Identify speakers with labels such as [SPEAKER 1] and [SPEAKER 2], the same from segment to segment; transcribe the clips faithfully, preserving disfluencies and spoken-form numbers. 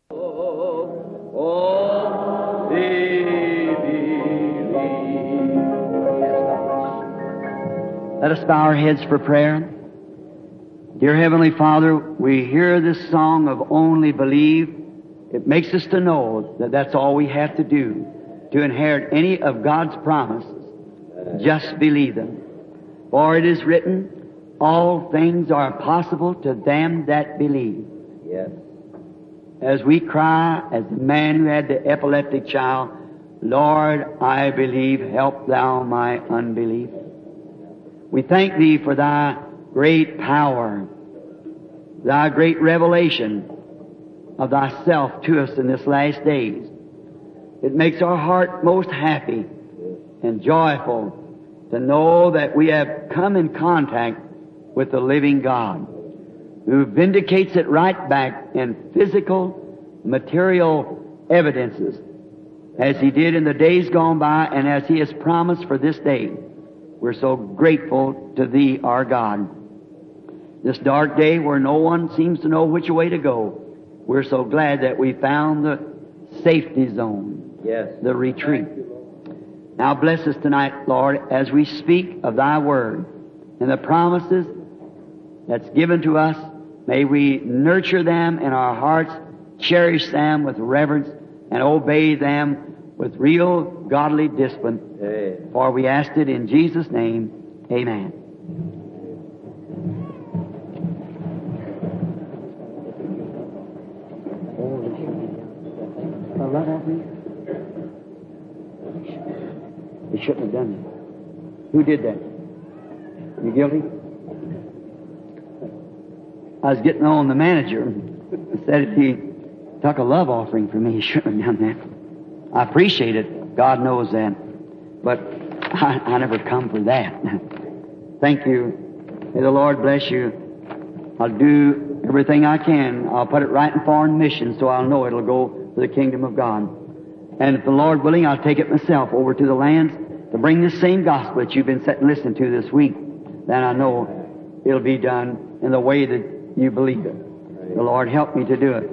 [SPEAKER 1] Oh, they believe. Let us bow our heads for prayer. Dear Heavenly Father, we hear this song of only believe. It makes us to know that that's all we have to do to inherit any of God's promises. Just believe them. For it is written, all things are possible to them that believe.
[SPEAKER 2] Yes.
[SPEAKER 1] As we cry, as the man who had the epileptic child, Lord, I believe, help thou my unbelief. We thank Thee for Thy great power, Thy great revelation of Thyself to us in this last days. It makes our heart most happy and joyful to know that we have come in contact with the living God, who vindicates it right back in physical, material evidences, as He did in the days gone by and as He has promised for this day. We're so grateful to Thee, our God. This dark day where no one seems to know which way to go, we're so glad that we found the safety zone,
[SPEAKER 2] Yes.
[SPEAKER 1] the retreat. Now bless us tonight, Lord, as we speak of Thy Word and the promises that's given to us. May we nurture them in our hearts, cherish them with reverence, and obey them with real godly discipline.
[SPEAKER 2] Hey.
[SPEAKER 1] For we asked it in Jesus' name. Amen. They shouldn't have done that. Who did that? You guilty? I was getting on the manager and said if he took a love offering from me, he shouldn't have done that. I appreciate it. God knows that. But I, I never come for that. Thank you. May the Lord bless you. I'll do everything I can. I'll put it right in foreign missions so I'll know it'll go for the kingdom of God. And if the Lord willing, I'll take it myself over to the lands to bring this same gospel that you've been sitting listening to this week. Then I know it'll be done in the way that you believe it. The Lord help me to do it.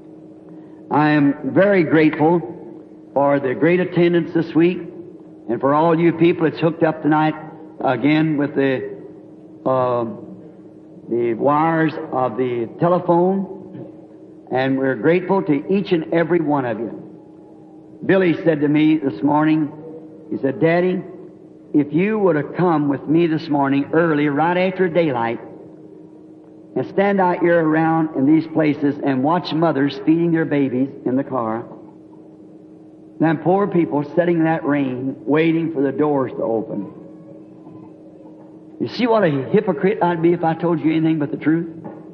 [SPEAKER 1] I am very grateful for the great attendance this week and for all you people that's hooked up tonight again with the uh, the wires of the telephone. And we're grateful to each and every one of you. Billy said to me this morning, he said, Daddy, if you would have come with me this morning early, right after daylight, and stand out here around in these places and watch mothers feeding their babies in the car, then poor people sitting in that rain, waiting for the doors to open. You see what a hypocrite I'd be if I told you anything but the truth?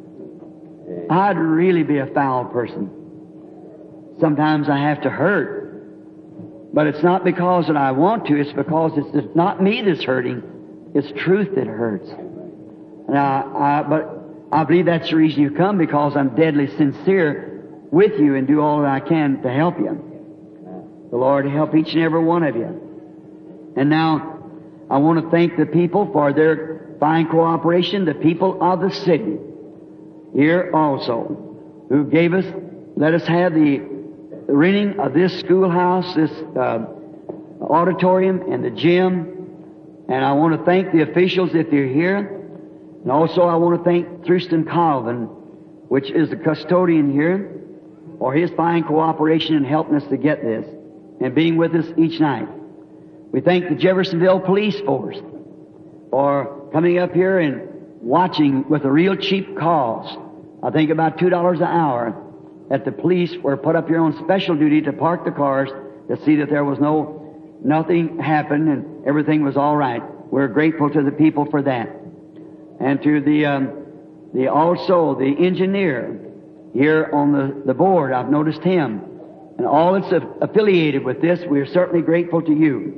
[SPEAKER 1] I'd really be a foul person. Sometimes I have to hurt. But it's not because that I want to, it's because it's just not me that's hurting. It's truth that hurts. And I, I, but I believe that's the reason you come, because I'm deadly sincere with you and do all that I can to help you. The Lord help each and every one of you. And now, I want to thank the people for their fine cooperation, the people of the city here also, who gave us, let us have the renting of this schoolhouse, this uh, auditorium, and the gym. And I want to thank the officials if they're here. And also I want to thank Thurston Calvin, which is the custodian here, for his fine cooperation in helping us to get this and being with us each night. We thank the Jeffersonville Police Force for coming up here and watching with a real cheap cost. I think about two dollars an hour, that the police were put up here on special duty to park the cars to see that there was no, nothing happened and everything was all right. We're grateful to the people for that. And to the, um, the also the engineer here on the, the board, I've noticed him. And all that's affiliated with this, we're certainly grateful to you.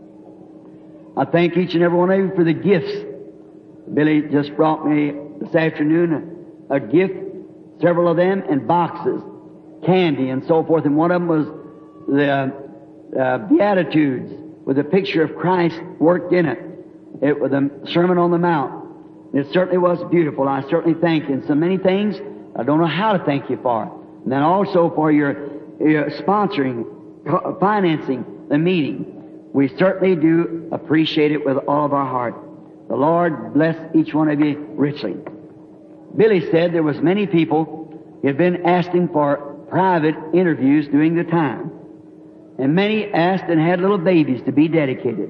[SPEAKER 1] I thank each and every one of you for the gifts. Billy just brought me this afternoon a, a gift, several of them, in boxes, candy and so forth. And one of them was the uh, uh, Beatitudes with a picture of Christ worked in it. It was the Sermon on the Mount. It certainly was beautiful. I certainly thank you. And so many things I don't know how to thank you for. And then also for your, your sponsoring, co- financing the meeting. We certainly do appreciate it with all of our heart. The Lord bless each one of you richly. Billy said there was many people who had been asking for private interviews during the time. And many asked and had little babies to be dedicated.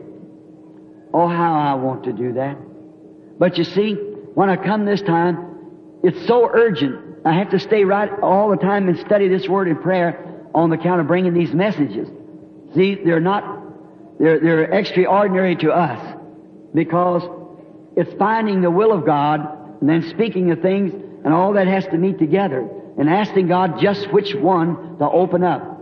[SPEAKER 1] Oh, how I want to do that. But you see, when I come this time, it's so urgent. I have to stay right all the time and study this Word in prayer on the account of bringing these messages. See, they're not, they're, they're extraordinary to us because it's finding the will of God and then speaking of things, and all that has to meet together and asking God just which one to open up.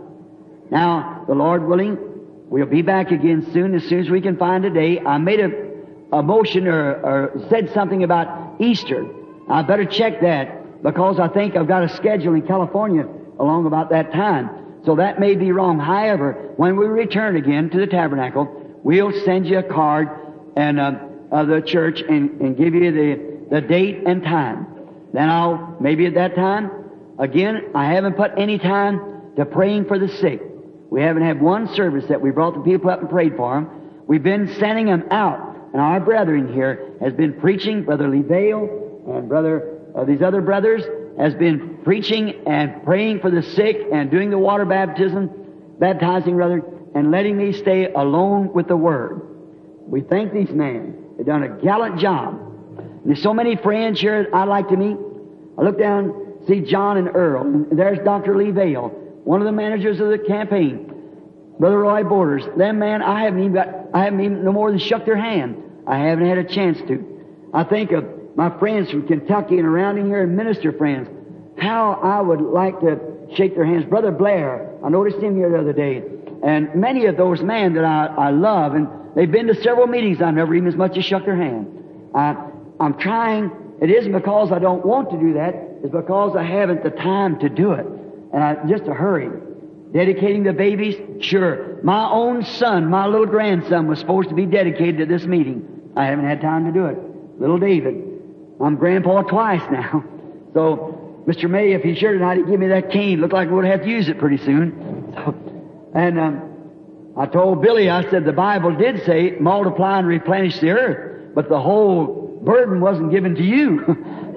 [SPEAKER 1] Now, the Lord willing, we'll be back again soon, as soon as we can find a day. I made a, a motion or, or said something about Easter. I better check that because I think I've got a schedule in California along about that time. So that may be wrong. However, when we return again to the tabernacle, we'll send you a card and uh, of the church and, and give you the, the date and time. Then I'll, maybe at that time, again, I haven't put any time to praying for the sick. We haven't had one service that we brought the people up and prayed for them. We've been sending them out. And our brethren here has been preaching, Brother Lee Vale and Brother, uh, these other brothers, has been preaching and praying for the sick and doing the water baptism, baptizing rather, and letting me stay alone with the Word. We thank these men. They've done a gallant job. There's so many friends here that I'd like to meet. I look down, see John and Earl, and there's Doctor Lee Vale, one of the managers of the campaign. Brother Roy Borders. Them man, I haven't even got, I haven't even no more than shook their hand. I haven't had a chance to. I think of my friends from Kentucky and around in here, and minister friends. How I would like to shake their hands. Brother Blair, I noticed him here the other day. And many of those men that I, I love, and they've been to several meetings. I've never even as much as shook their hand. I, I'm trying. It isn't because I don't want to do that. It's because I haven't the time to do it. And I, just a hurry. Dedicating the babies? Sure. My own son, my little grandson, was supposed to be dedicated to this meeting. I haven't had time to do it. Little David. I'm grandpa twice now. So, Mister May, if he's sure tonight, he'd give me that cane. Looked like we'll have to use it pretty soon. So, and um, I told Billy, I said, the Bible did say, multiply and replenish the earth, but the whole burden wasn't given to you.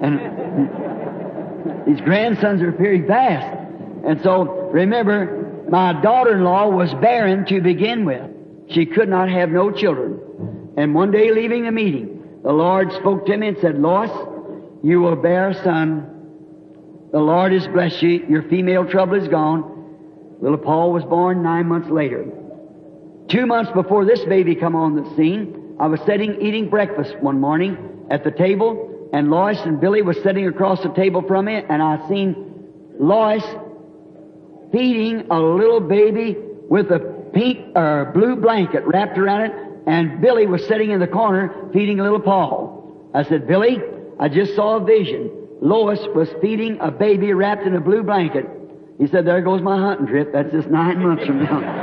[SPEAKER 1] And these grandsons are appearing fast. And so, remember, my daughter-in-law was barren to begin with. She could not have no children. And one day leaving the meeting, the Lord spoke to me and said, Lois, you will bear a son. The Lord has blessed you. Your female trouble is gone. Little Paul was born nine months later. Two months before this baby come on the scene, I was sitting eating breakfast one morning at the table, and Lois and Billy was sitting across the table from me, and I seen Lois feeding a little baby with a pink or uh, blue blanket wrapped around it, and Billy was sitting in the corner feeding little Paul. I said, Billy, I just saw a vision. Lois was feeding a baby wrapped in a blue blanket. He said, there goes my hunting trip. That's just nine months from now.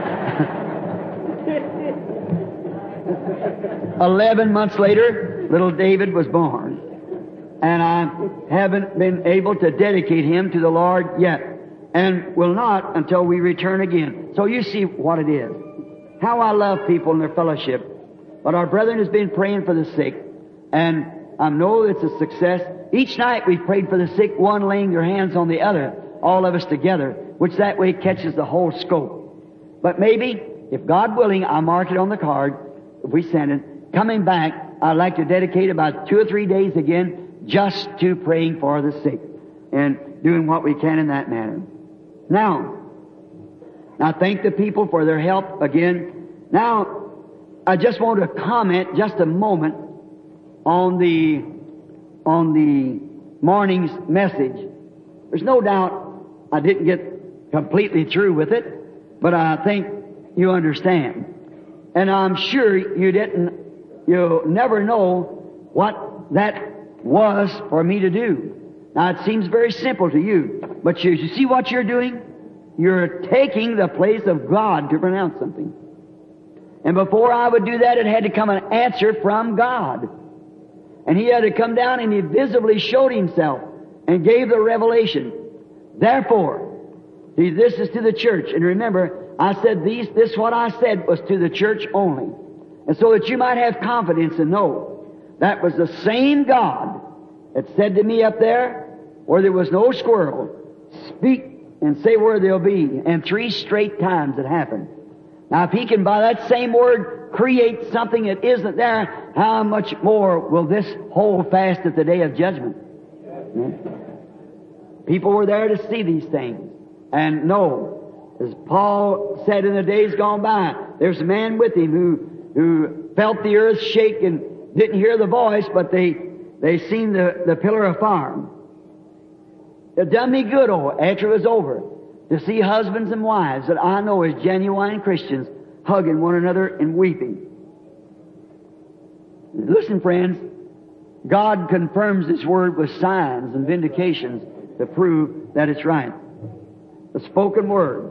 [SPEAKER 1] Eleven months later, little David was born. And I haven't been able to dedicate him to the Lord yet, and will not until we return again. So you see what it is. How I love people in their fellowship. But our brethren has been praying for the sick, and I know it's a success. Each night we prayed for the sick, one laying their hands on the other, all of us together, which that way catches the whole scope. But maybe, if God willing, I'll mark it on the card, if we send it. Coming back, I'd like to dedicate about two or three days again just to praying for the sick and doing what we can in that manner. Now, I thank the people for their help again. Now, I just want to comment just a moment on the on the morning's message. There's no doubt I didn't get completely through with it, but I think you understand. And I'm sure you didn't, you'll never know what that was for me to do. Now, it seems very simple to you, but you, you see what you're doing? You're taking the place of God to pronounce something. And before I would do that, it had to come an answer from God. And He had to come down and He visibly showed Himself and gave the revelation. Therefore, See, this is to the church. And remember, I said these, this what I said was to the church only. And so that you might have confidence and know that was the same God that said to me up there, where there was no squirrel, speak and say where they'll be. And three straight times it happened. Now, if He can, by that same word, create something that isn't there, how much more will this hold fast at the day of judgment? Yeah. People were there to see these things. And know, as Paul said in the days gone by, there's a man with him who, who felt the earth shake and didn't hear the voice, but they, they seen the, the pillar of fire. It done me good, oh, after it was over, to see husbands and wives that I know as genuine Christians hugging one another and weeping. Listen, friends, God confirms His Word with signs and vindications to prove that it's right. The spoken Word.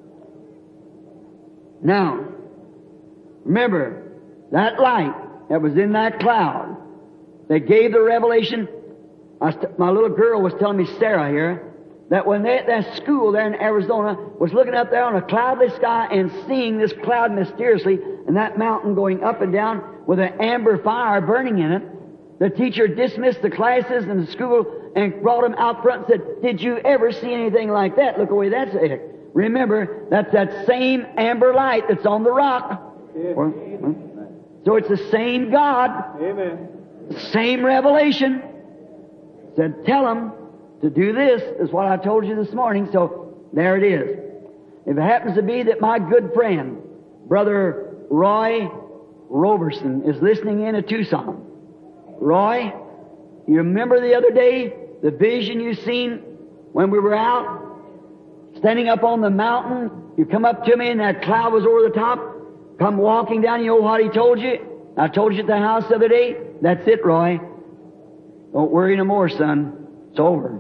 [SPEAKER 1] Now, remember, that light that was in that cloud, that gave the revelation. I st- my little girl was telling me, Sarah here, that when they, that school there in Arizona was looking up there on a cloudless sky and seeing this cloud mysteriously and that mountain going up and down with an amber fire burning in it, the teacher dismissed the classes in the school and brought them out front and said, did you ever see anything like that? Look away, that's it. Remember, that's that same amber light that's on the rock. Or, so it's the same God.
[SPEAKER 2] Amen.
[SPEAKER 1] Same revelation. Said, tell them to do this, is what I told you this morning, so there it is. If it happens to be that my good friend, Brother Roy Roberson, is listening in at Tucson. Roy, you remember the other day, the vision you seen when we were out, standing up on the mountain? You come up to me and that cloud was over the top, come walking down, you know what he told you? I told you at the house the other day, that's it, Roy. Don't worry no more, son. It's over.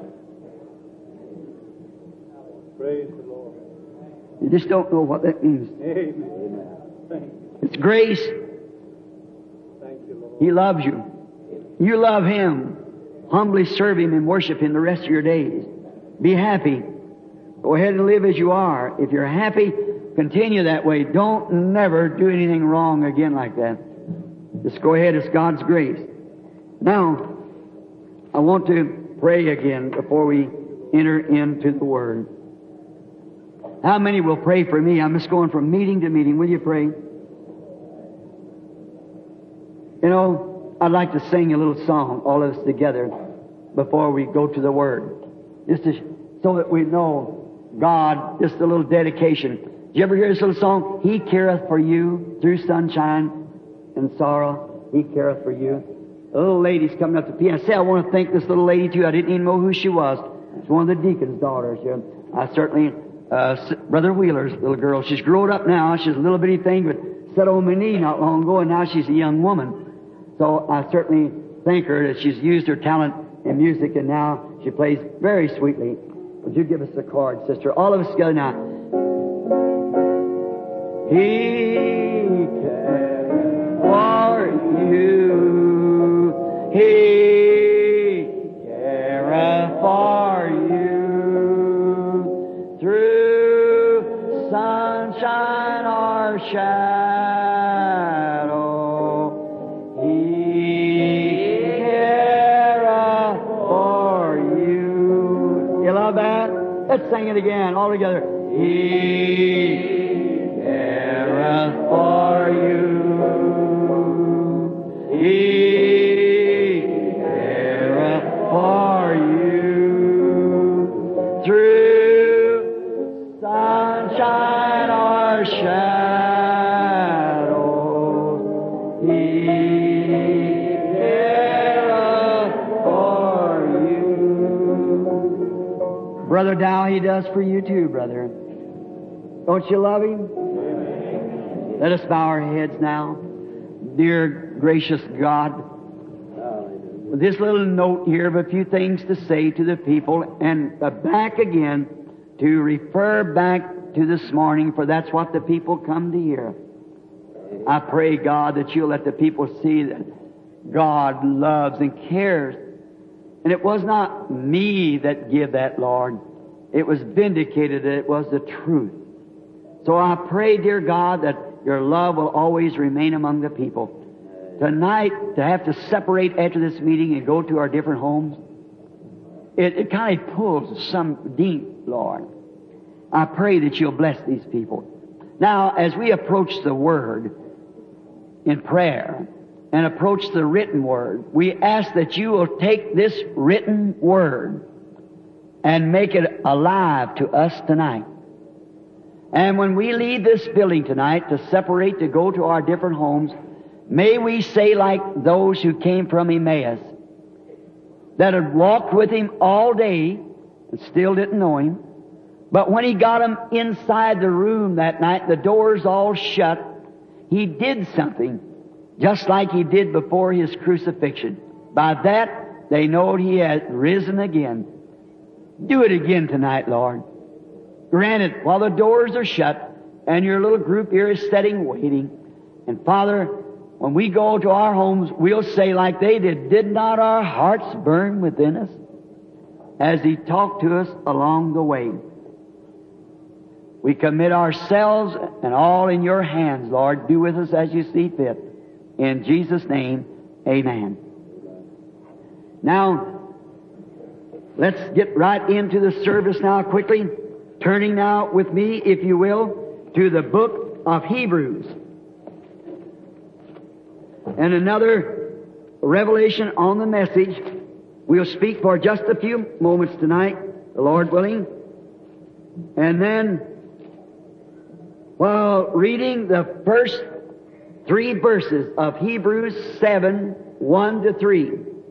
[SPEAKER 2] Praise the Lord.
[SPEAKER 1] You just don't know what that means.
[SPEAKER 2] Amen. Thank you.
[SPEAKER 1] It's grace.
[SPEAKER 2] Thank you, Lord.
[SPEAKER 1] He loves you. You love Him. Humbly serve Him and worship Him the rest of your days. Be happy. Go ahead and live as you are. If you're happy, continue that way. Don't never do anything wrong again like that. Just go ahead. It's God's grace. Now, I want to pray again before we enter into the Word. How many will pray for me? I'm just going from meeting to meeting. Will you pray? You know, I'd like to sing a little song, all of us together, before we go to the Word. Just to, so that we know God, just a little dedication. Did you ever hear this little song? He careth for you through sunshine and sorrow. He careth for you. The little lady's coming up to me. I say I want to thank this little lady too. I didn't even know who she was. She's one of the deacon's daughters here. I certainly, uh, Brother Wheeler's little girl. She's grown up now. She's a little bitty thing, but sat on my knee not long ago, and now she's a young woman. So I certainly thank her that she's used her talent in music, and now she plays very sweetly. Would you give us the chord, sister? All of us together now. He careth for you. He careth for you through sunshine or shadow. He careth for you. You love that? Let's sing it again, all together. He careth for you. He for you through sunshine or shadow. He careth for you. Brother Dow, He does for you too, brother. Don't you love Him? Amen. Let us bow our heads now. Dear gracious God, with this little note here of a few things to say to the people, and uh, back again to refer back to this morning, for that's what the people come to hear. I pray, God, that you'll let the people see that God loves and cares. And it was not me that give that, Lord. it was vindicated that it was the truth. So I pray, dear God, that your love will always remain among the people. Tonight, to have to separate after this meeting and go to our different homes, it, it kind of pulls some deep, Lord. I pray that you'll bless these people. Now, as we approach the Word in prayer and approach the written Word, we ask that you will take this written Word and make it alive to us tonight. And when we leave this building tonight to separate to go to our different homes, may we say like those who came from Emmaus, that had walked with him all day and still didn't know him, but when he got him inside the room that night, the doors all shut, he did something just like he did before his crucifixion. By that, they know he had risen again. Do it again tonight, Lord. Granted, while the doors are shut and your little group here is sitting waiting. And Father, when we go to our homes, we'll say like they did, did not our hearts burn within us as He talked to us along the way? We commit ourselves and all in your hands, Lord. Do with us as you see fit. In Jesus' name, amen. Now, let's get right into the service now quickly. Turning now with me, if you will, to the book of Hebrews. And another revelation on the message. We'll speak for just a few moments tonight, the Lord willing. And then, while reading the first three verses of Hebrews seven, one to three,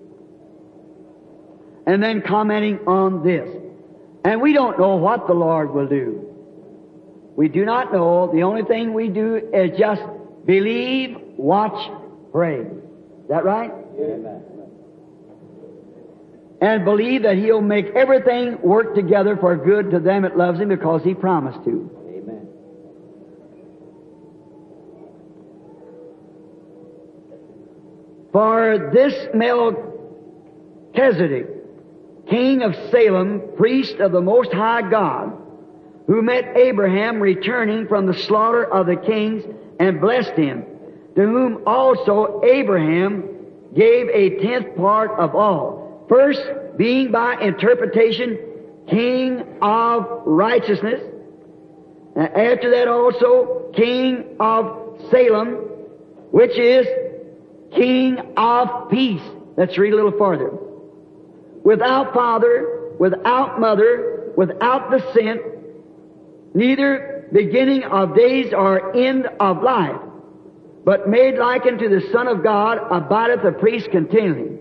[SPEAKER 1] and then commenting on this. And we don't know what the Lord will do. We do not know. The only thing we do is just believe, watch, pray. Is that right?
[SPEAKER 2] Amen.
[SPEAKER 1] And believe that He'll make everything work together for good to them that loves Him because He promised to.
[SPEAKER 2] Amen.
[SPEAKER 1] For this Melchizedek, king of Salem, priest of the Most High God, who met Abraham returning from the slaughter of the kings and blessed him, to whom also Abraham gave a tenth part of all. First, being by interpretation king of righteousness, and after that also king of Salem, which is king of peace. Let's read a little farther. Without father, without mother, without descent, neither beginning of days or end of life, but made like unto the Son of God, abideth a priest continually.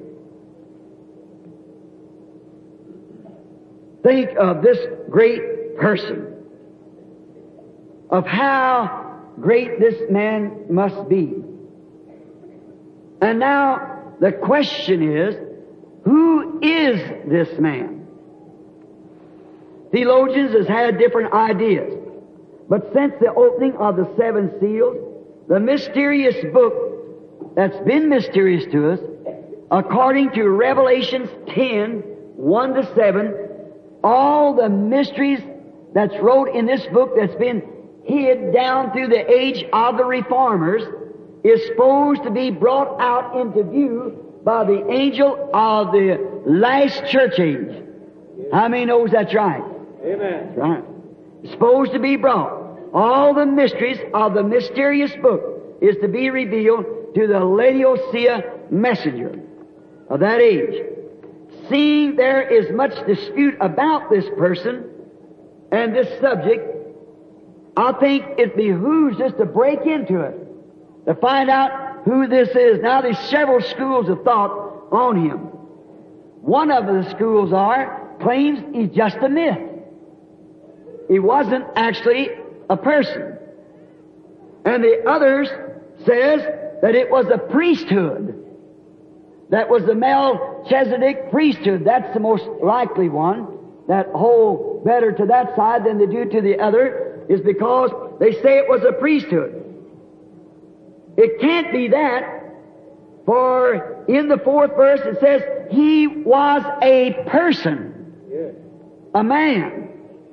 [SPEAKER 1] Think of this great person, of how great this man must be. And now the question is, who is this man? Theologians has had different ideas. But since the opening of the seven seals, the mysterious book that's been mysterious to us, according to Revelations ten, one to seven, all the mysteries that's wrote in this book that's been hid down through the age of the Reformers is supposed to be brought out into view by the angel of the last church age. How many knows that's right?
[SPEAKER 2] Amen.
[SPEAKER 1] That's right. It's supposed to be brought. All the mysteries of the mysterious book is to be revealed to the Laodicea messenger of that age. Seeing there is much dispute about this person and this subject, I think it behooves us to break into it, to find out who this is. Now, there's several schools of thought on him. One of the schools are, claims he's just a myth. He wasn't actually a person. And the others says that it was a priesthood. That was the Melchizedek priesthood. That's the most likely one. That hold better to that side than they do to the other is because they say it was a priesthood. It can't be that, for in the fourth verse it says, He was a person,
[SPEAKER 2] Yes.
[SPEAKER 1] a man.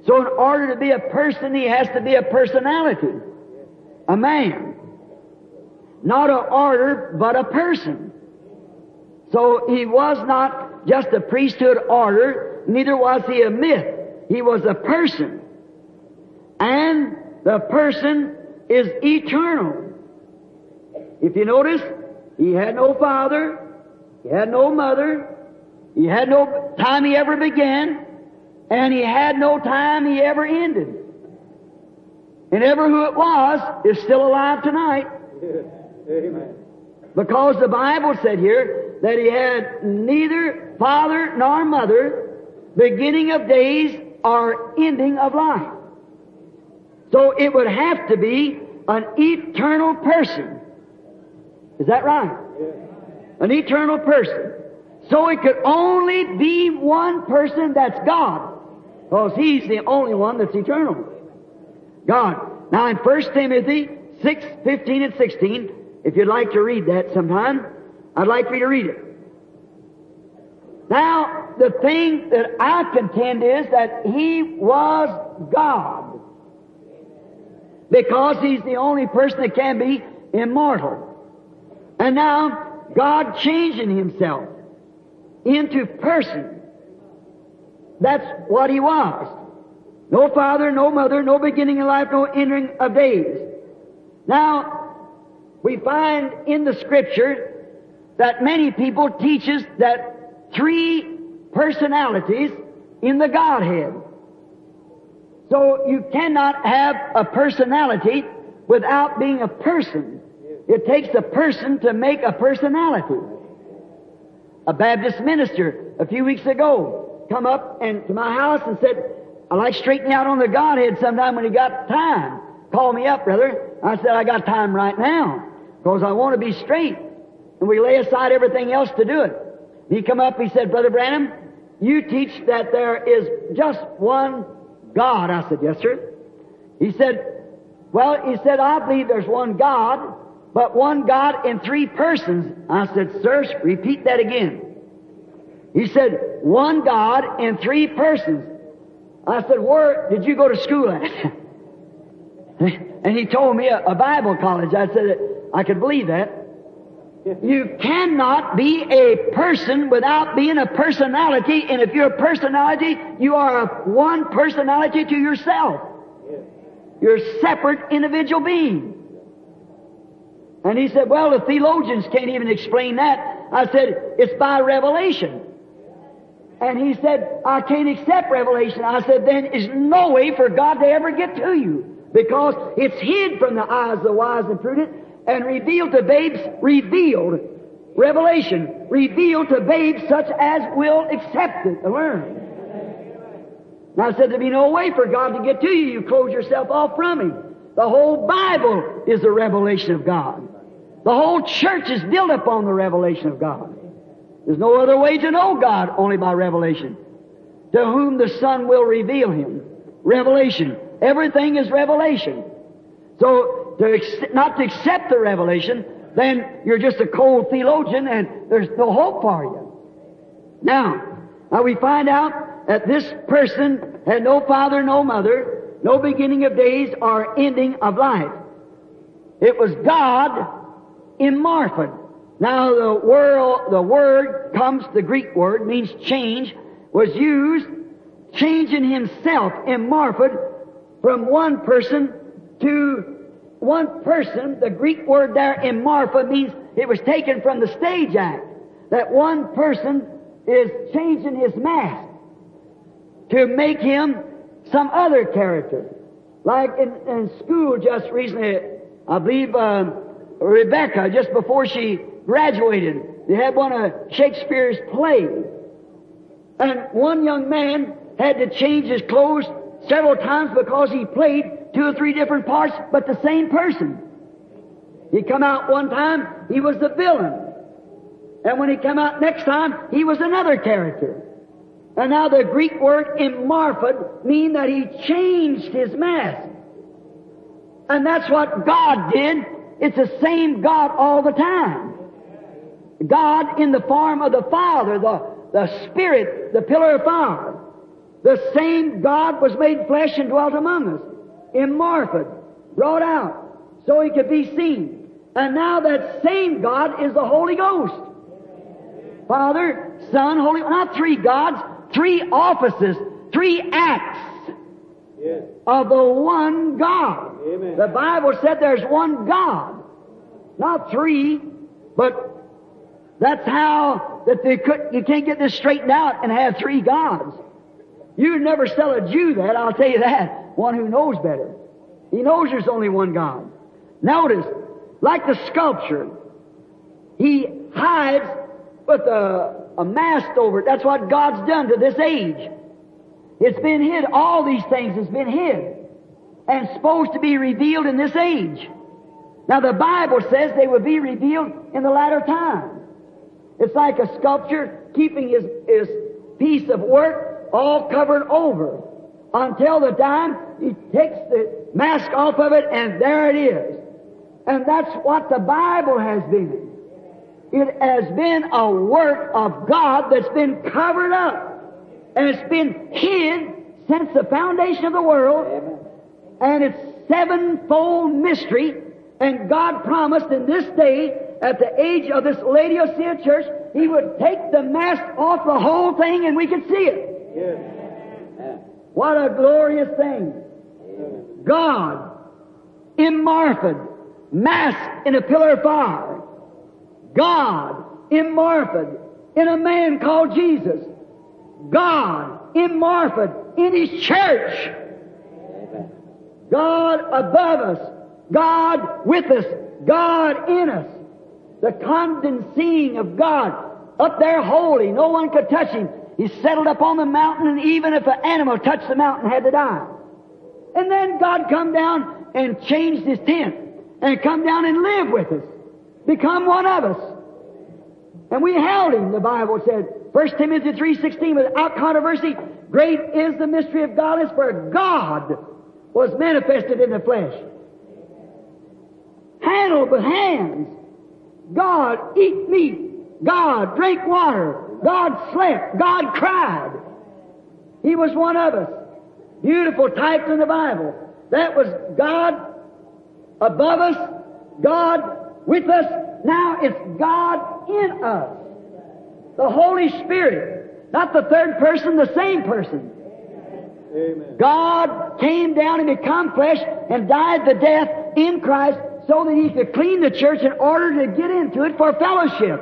[SPEAKER 1] So in order to be a person, he has to be a personality. A man. Not an order, but a person. So he was not just a priesthood order, neither was he a myth. He was a person. And the person is eternal. If you notice, he had no father, he had no mother, he had no time he ever began, and he had no time he ever ended. And ever who it was is still alive tonight.
[SPEAKER 2] Amen.
[SPEAKER 1] Because the Bible said here that he had neither father nor mother, beginning of days or ending of life. So it would have to be an eternal person. Is that right?
[SPEAKER 2] Yes.
[SPEAKER 1] An eternal person. So it could only be one person that's God. Because He's the only one that's eternal. God. Now in First Timothy six, fifteen and sixteen, if you'd like to read that sometime, I'd like for you to read it. Now, the thing that I contend is that He was God. Because He's the only person that can be immortal. And now, God changing Himself into person. That's what He was. No father, no mother, no beginning of life, no ending of days. Now, we find in the Scripture that many people teaches that three personalities in the Godhead. So you cannot have a personality without being a person. It takes a person to make a personality. A Baptist minister a few weeks ago come up and to my house and said, "I like straightening out on the Godhead sometime when he got time. Call me up, brother." I said, "I got time right now because I want to be straight." And we lay aside everything else to do it. He come up, he said, "Brother Branham, you teach that there is just one God." I said, "Yes, sir." He said, "Well," he said, "I believe there's one God, but one God in three persons." I said, "Sir, repeat that again." He said, "One God in three persons." I said, "Where did you go to school at?" And he told me a, a Bible college. I said, I could believe that. You cannot be a person without being a personality, and if you're a personality, you are a one personality to yourself. You're a separate individual being. And he said, "Well, the theologians can't even explain that." I said, "It's by revelation." And he said, "I can't accept revelation." I said, "Then there's no way for God to ever get to you, because it's hid from the eyes of the wise and prudent and revealed to babes, revealed, revelation, revealed to babes such as will accept it to learn." And I said, "There'd be no way for God to get to you. You close yourself off from Him. The whole Bible is a revelation of God. The whole church is built upon the revelation of God. There's no other way to know God, only by revelation. To whom the Son will reveal Him. Revelation. Everything is revelation. So, to ex- not to accept the revelation, then you're just a cold theologian and there's no hope for you. Now, now we find out that this person had no father, no mother, no beginning of days or ending of life. It was God in Marphod. Now the word, the word comes, the Greek word means change, was used, changing Himself in Marphod from one person to one person. The Greek word there in Marphod means it was taken from the stage act. That one person is changing his mask to make him some other character. Like in, in school just recently, I believe um, Rebecca, just before she graduated, they had one of Shakespeare's plays. And one young man had to change his clothes several times because he played two or three different parts, but the same person. He come out one time, he was the villain. And when he come out next time, he was another character. And now the Greek word in Marphod mean that he changed his mask. And that's what God did. It's the same God all the time. God in the form of the Father, the, the Spirit, the pillar of fire. The same God was made flesh and dwelt among us, immortal, brought out, so He could be seen. And now that same God is the Holy Ghost. Father, Son, Holy, not three gods, three offices, three acts
[SPEAKER 2] Yes.
[SPEAKER 1] of the one God.
[SPEAKER 2] Amen.
[SPEAKER 1] The Bible said there's one God, not three, but that's how that they could. You can't get this straightened out and have three gods. You'd never sell a Jew that, I'll tell you that. One who knows better. He knows there's only one God. Notice, like the sculpture, he hides with a, a mask over it. That's what God's done to this age. It's been hid. All these things has been hid and supposed to be revealed in this age. Now the Bible says they will be revealed in the latter time. It's like a sculptor keeping his, his piece of work all covered over until the time he takes the mask off of it, and there it is. And that's what the Bible has been. It has been a work of God that's been covered up, and it's been hid since the foundation of the world, and it's sevenfold mystery. And God promised in this day, at the age of this Laodicea church, He would take the mask off the whole thing and we could see it.
[SPEAKER 2] Yes.
[SPEAKER 1] What a glorious thing. God, immortal, masked in a pillar of fire. God, immortal, in a man called Jesus. God, immortal, in His church. God above us. God with us. God in us. The condensing of God up there holy. No one could touch Him. He's settled up on the mountain, and even if an animal touched the mountain, had to die. And then God come down and changed His tent and come down and live with us. Become one of us. And we held Him, the Bible said. First Timothy three sixteen, without controversy, great is the mystery of godliness, for God was manifested in the flesh. Handled with hands. God eat meat. God drink water. God slept. God cried. He was one of us. Beautiful types in the Bible. That was God above us, God with us. Now it's God in us. The Holy Spirit. Not the third person, the same person.
[SPEAKER 2] Amen.
[SPEAKER 1] God came down and become flesh and died the death in Christ so that He could clean the church in order to get into it for fellowship.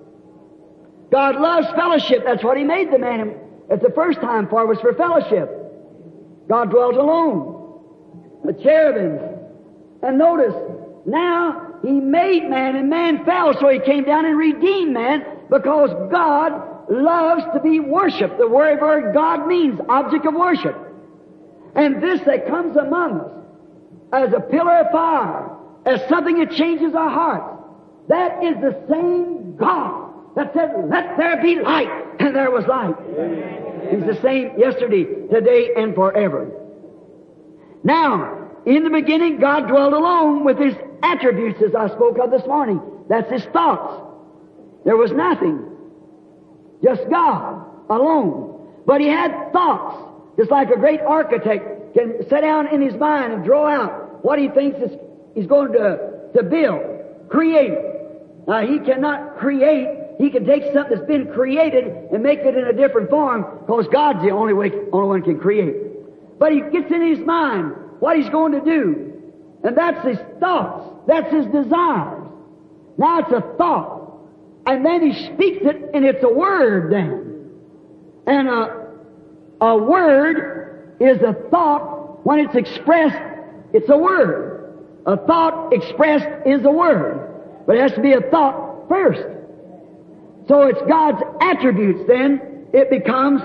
[SPEAKER 1] God loves fellowship. That's what He made the man at the first time for, was for fellowship. God dwelt alone. The cherubims. And notice, now He made man and man fell, so He came down and redeemed man because God loves to be worshipped. The word God means object of worship. And this that comes among us as a pillar of fire, as something that changes our hearts, that is the same God that said, let there be light, and there was light. Amen. He's the same yesterday, today, and forever. Now, in the beginning, God dwelt alone with His attributes, as I spoke of this morning. That's His thoughts. There was nothing. Just God alone. But He had thoughts, just like a great architect can sit down in his mind and draw out what he thinks is, he's going to, to build, create. Now, he cannot create. He can take something that's been created and make it in a different form, because God's the only way, only one can create. But He gets in his mind what He's going to do. And that's His thoughts. That's His desires. Now it's a thought. And then He speaks it, and it's a word then. And a, a word is a thought. When it's expressed, it's a word. A thought expressed is a word. But it has to be a thought first. So it's God's attributes then. It becomes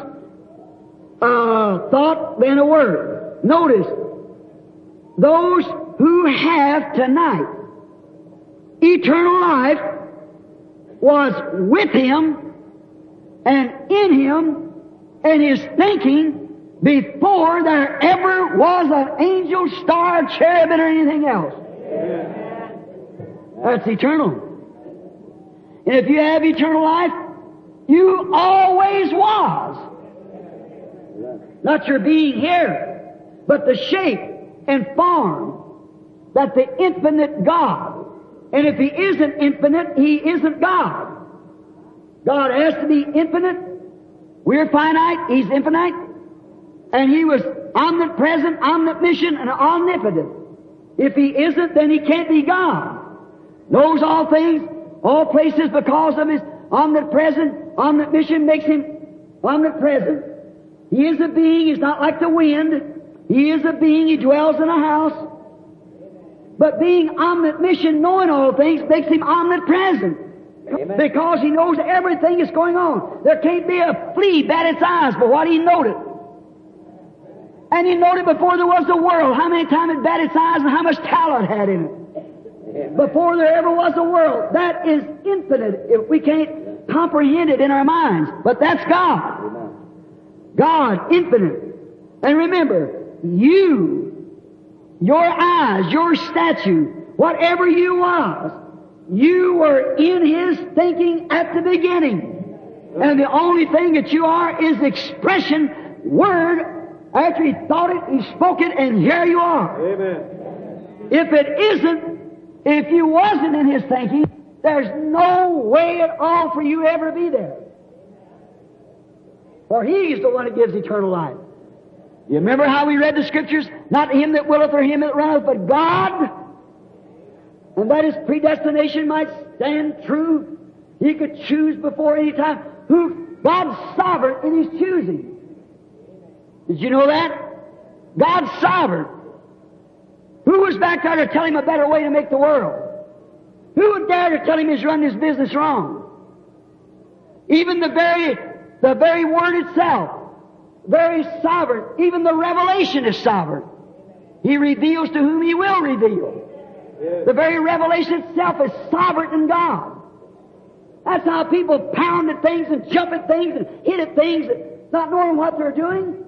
[SPEAKER 1] a thought, then a word. Notice, those who have tonight eternal life was with Him and in Him and His thinking before there ever was an angel, star, cherubim, or anything else. Amen. That's eternal. And if you have eternal life, you always was. Not your being here, but the shape and form that the infinite God. And if He isn't infinite, He isn't God. God has to be infinite. We're finite. He's infinite. And He was omnipresent, omniscient, and omnipotent. If He isn't, then He can't be God. Knows all things, all places, because of His omnipresent, omniscient makes Him omnipresent. He is a being. He's not like the wind. He is a being. He dwells in a house. But being omniscient, knowing all things, makes Him omnipresent. Amen. Because He knows everything that's going on. There can't be a flea bat its eyes but what He knowed it. And He knowed it before there was the world. How many times it bat its eyes and how much talent it had in it. Amen. Before there ever was a world. That is infinite. If we can't comprehend it in our minds. But that's God. Amen. God, infinite. And remember, you, your eyes, your statue, whatever you was, you were in His thinking at the beginning. And the only thing that you are is expression, word. After He thought it, He spoke it, and here you are.
[SPEAKER 2] Amen.
[SPEAKER 1] If it isn't, if you wasn't in His thinking, there's no way at all for you ever to be there. For He's the one that gives eternal life. You remember how we read the Scriptures? Not him that willeth or him that runneth, but God. And that His predestination might stand true. He could choose before any time. Who? God's sovereign in His choosing. Did you know that? God's sovereign. Who was back there to tell Him a better way to make the world? Who would dare to tell Him He's run His business wrong? Even the very, the very Word itself, very sovereign. Even the revelation is sovereign. He reveals to whom He will reveal. Yes. The very revelation itself is sovereign in God. That's how people pound at things and jump at things and hit at things, not knowing what they're doing.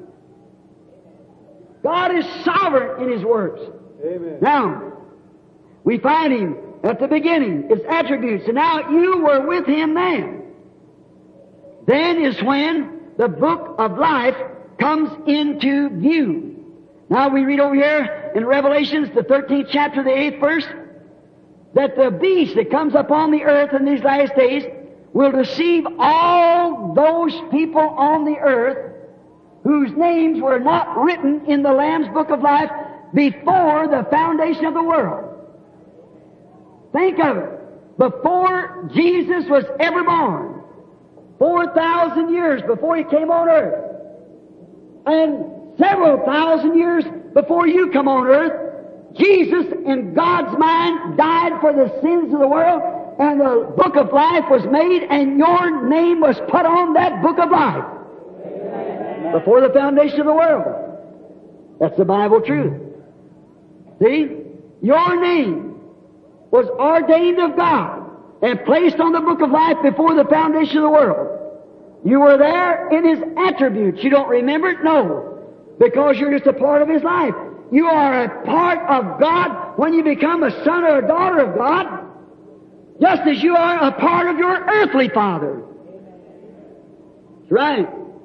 [SPEAKER 1] God is sovereign in His works.
[SPEAKER 2] Amen.
[SPEAKER 1] Now, we find Him at the beginning, His attributes. And now you were with Him then. Then is when the book of life comes into view. Now we read over here in Revelations, the thirteenth chapter, the eighth verse, that the beast that comes upon the earth in these last days will deceive all those people on the earth whose names were not written in the Lamb's book of life before the foundation of the world. Think of it. Before Jesus was ever born, four thousand years before He came on earth, and several thousand years before you come on earth, Jesus, in God's mind, died for the sins of the world, and the book of life was made, and your name was put on that book of life. Amen. Before the foundation of the world. That's the Bible truth. See? Your name was ordained of God and placed on the book of life before the foundation of the world. You were there in His attributes. You don't remember it? No. Because you're just a part of His life. You are a part of God when you become a son or a daughter of God, just as you are a part of your earthly father. That's right.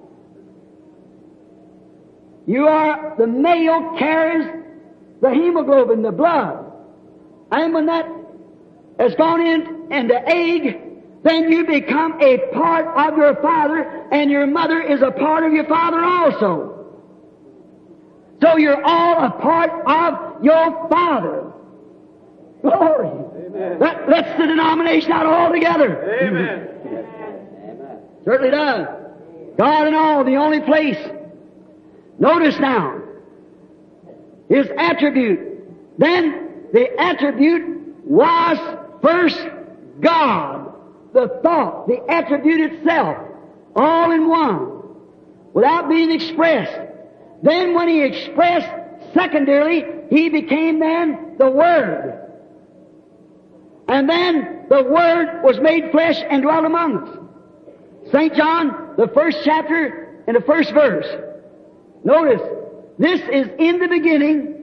[SPEAKER 1] You are, the male carries the hemoglobin, the blood. And when that has gone in, in the egg, then you become a part of your father, and your mother is a part of your father also. So you're all a part of your Father. Glory. Amen. That lets the denomination out altogether.
[SPEAKER 2] Amen.
[SPEAKER 1] Amen. Certainly does. God and all, the only place. Notice now, His attribute. Then the attribute was first God. The thought, the attribute itself, all in one, without being expressed. Then when He expressed secondarily, He became then the Word. And then the Word was made flesh and dwelt among us. Saint John, the first chapter and the first verse. Notice, this is in the beginning,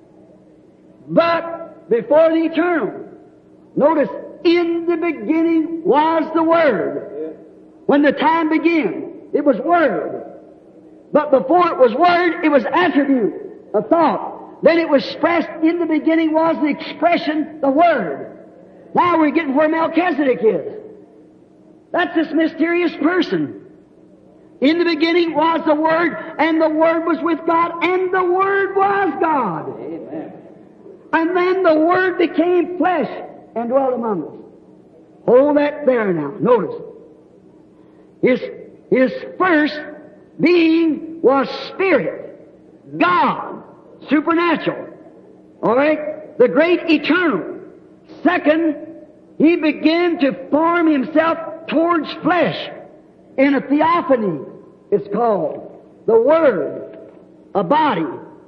[SPEAKER 1] but before the eternal. Notice, in the beginning was the Word. When the time began, it was Word. But before it was word, it was attribute, a thought. Then it was expressed. In the beginning was the expression, the Word. Now we're getting where Melchizedek is. That's this mysterious person. In the beginning was the Word, and the Word was with God, and the Word was God.
[SPEAKER 2] Amen.
[SPEAKER 1] And then the Word became flesh and dwelt among us. Hold that there now. Notice. His, his first being was Spirit, God, supernatural. All right? The great eternal. Second, He began to form Himself towards flesh in a theophany, it's called. The Word, a body.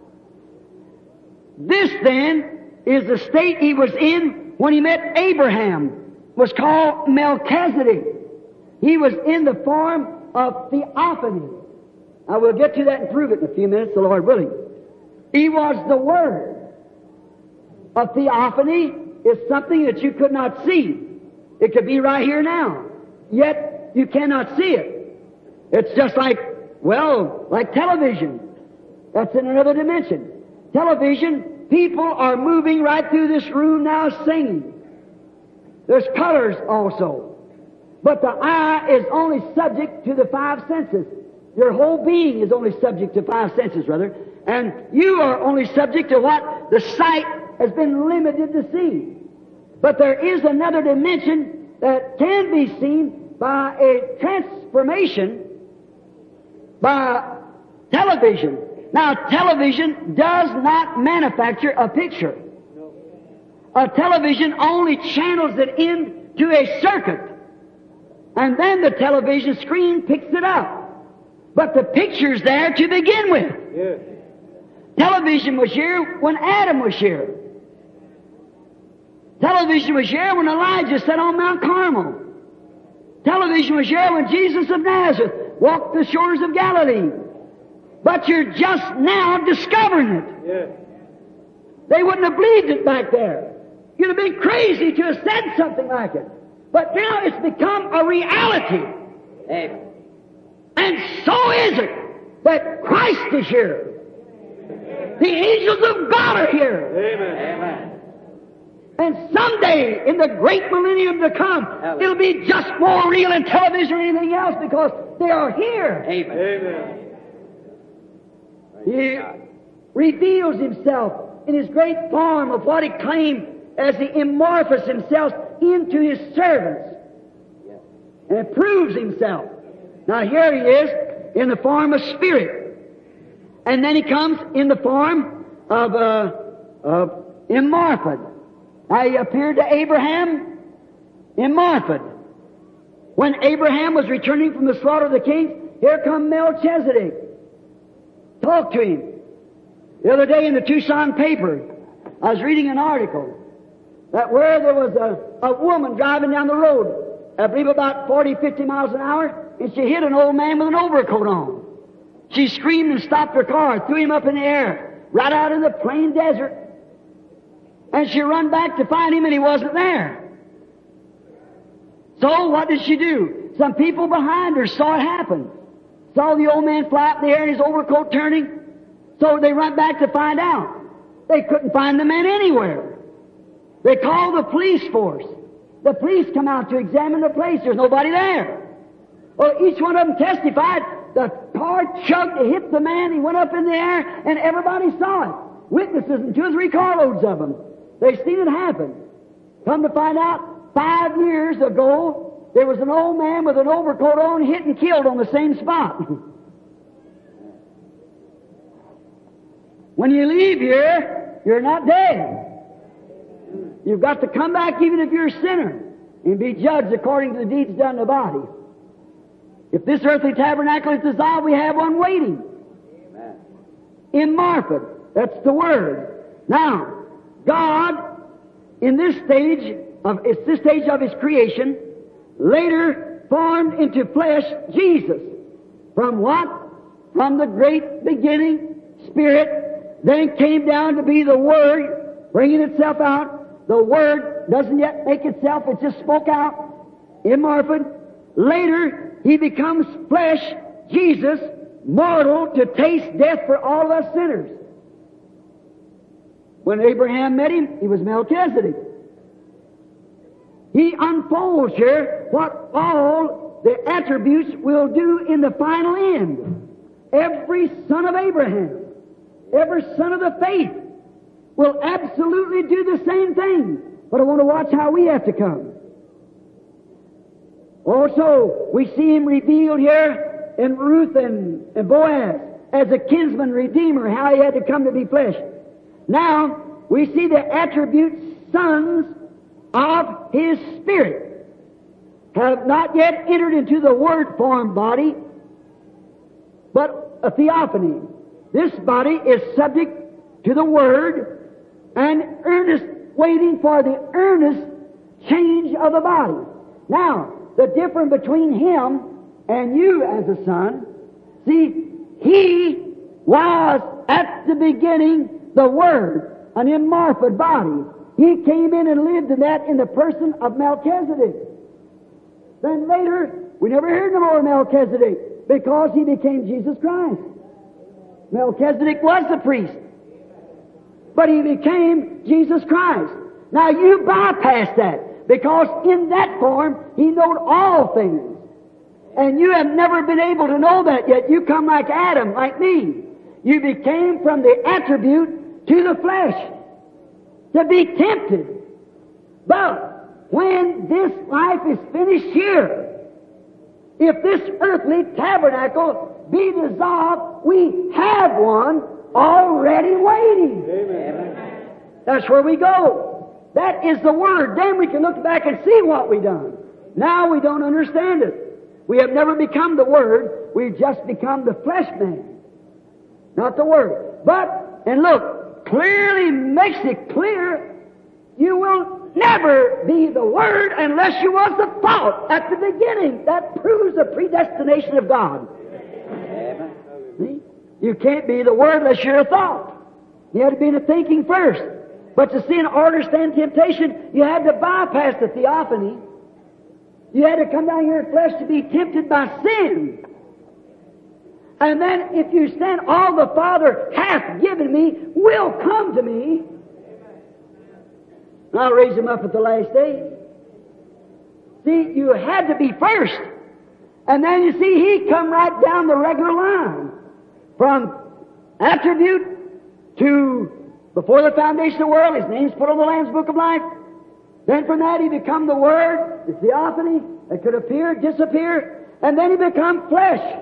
[SPEAKER 1] This then is the state He was in when He met Abraham, was called Melchizedek. He was in the form of theophany. I will get to that and prove it in a few minutes, the Lord willing. He was the Word. A theophany is something that you could not see. It could be right here now, yet you cannot see it. It's just like, well, like television. That's in another dimension. Television, people are moving right through this room now singing. There's colors also. But the eye is only subject to the five senses. Your whole being is only subject to five senses, rather. And you are only subject to what the sight has been limited to see. But there is another dimension that can be seen by a transformation by television. Now, television does not manufacture a picture. A television only channels it into a circuit. And then the television screen picks it up. But the picture's there to begin with.
[SPEAKER 2] Yes.
[SPEAKER 1] Television was here when Adam was here. Television was here when Elijah sat on Mount Carmel. Television was here when Jesus of Nazareth walked the shores of Galilee. But you're just now discovering it.
[SPEAKER 2] Yes.
[SPEAKER 1] They wouldn't have believed it back there. You'd have been crazy to have said something like it. But now it's become a reality.
[SPEAKER 2] Amen.
[SPEAKER 1] And so is it that Christ is here. The angels of God are here.
[SPEAKER 2] Amen. Amen.
[SPEAKER 1] And someday, in the great millennium to come,
[SPEAKER 2] Hallelujah.
[SPEAKER 1] It'll be just more real than television or anything else because they are here.
[SPEAKER 2] Amen. Amen.
[SPEAKER 1] He reveals Himself in His great form of what He claimed as He immorphosed Himself into His servants. And it proves Himself. Now here He is in the form of Spirit. And then He comes in the form of, uh, of immorphosed. Now He appeared to Abraham immorphosed. When Abraham was returning from the slaughter of the kings, here come Melchizedek. Talk to him. The other day in the Tucson paper, I was reading an article that where there was a, a woman driving down the road, I believe about forty, fifty miles an hour, and she hit an old man with an overcoat on. She screamed and stopped her car, threw him up in the air, right out in the plain desert. And she run back to find him and he wasn't there. So what did she do? Some people behind her saw it happen. Saw the old man fly up in the air and his overcoat turning. So they went back to find out. They couldn't find the man anywhere. They called the police force. The police come out to examine the place. There's nobody there. Well, each one of them testified. The car chugged to hit the man. He went up in the air and everybody saw it. Witnesses and two or three carloads of them. They seen it happen. Come to find out, five years ago, there was an old man with an overcoat on hit and killed on the same spot. When you leave here, you're not dead. You've got to come back even if you're a sinner and be judged according to the deeds done in the body. If this earthly tabernacle is dissolved, we have one waiting. Amen. Immorphosed. That's the Word. Now, God, in this stage of, it's this stage of His creation, later formed into flesh Jesus. From what? From the great beginning Spirit, then came down to be the Word, bringing itself out. The Word doesn't yet make itself, it just spoke out, immorphosed. Later, He becomes flesh, Jesus, mortal to taste death for all of us sinners. When Abraham met him, he was Melchizedek. He unfolds here what all the attributes will do in the final end. Every son of Abraham, every son of the faith will absolutely do the same thing. But I want to watch how we have to come. Also, we see him revealed here in Ruth and, and Boaz as a kinsman redeemer, how he had to come to be flesh. Now, we see the attributes, sons of His Spirit, have not yet entered into the Word form body, but a theophany. This body is subject to the Word and earnest, waiting for the earnest change of the body. Now, the difference between him and you as a son, see, he was at the beginning the Word, an immortal body. He came in and lived in that in the person of Melchizedek. Then later, we never heard no more of Melchizedek because he became Jesus Christ. Melchizedek was the priest, but he became Jesus Christ. Now you bypass that because in that form he knowed all things. And you have never been able to know that yet. You come like Adam, like me. You became from the attribute to the flesh to be tempted. But when this life is finished here, if this earthly tabernacle be dissolved, we have one already waiting.
[SPEAKER 2] Amen.
[SPEAKER 1] That's where we go. That is the Word. Then we can look back and see what we done. Now we don't understand it. We have never become the Word. We've just become the flesh man, not the Word. But, and look, clearly makes it clear, you will never be the Word unless you was the thought at the beginning. That proves the predestination of God.
[SPEAKER 2] Amen.
[SPEAKER 1] See? You can't be the Word unless you're a thought. You had to be in the thinking first. But to see in order to stand temptation, you had to bypass the theophany. You had to come down here in flesh to be tempted by sin. And then if you stand, all the Father hath given me will come to me. And I'll raise him up at the last day. See, you had to be first. And then you see, he come right down the regular line. From attribute to before the foundation of the world, his name's put on the Lamb's Book of Life. Then from that he become the Word, the theophany that could appear, disappear, and then he become flesh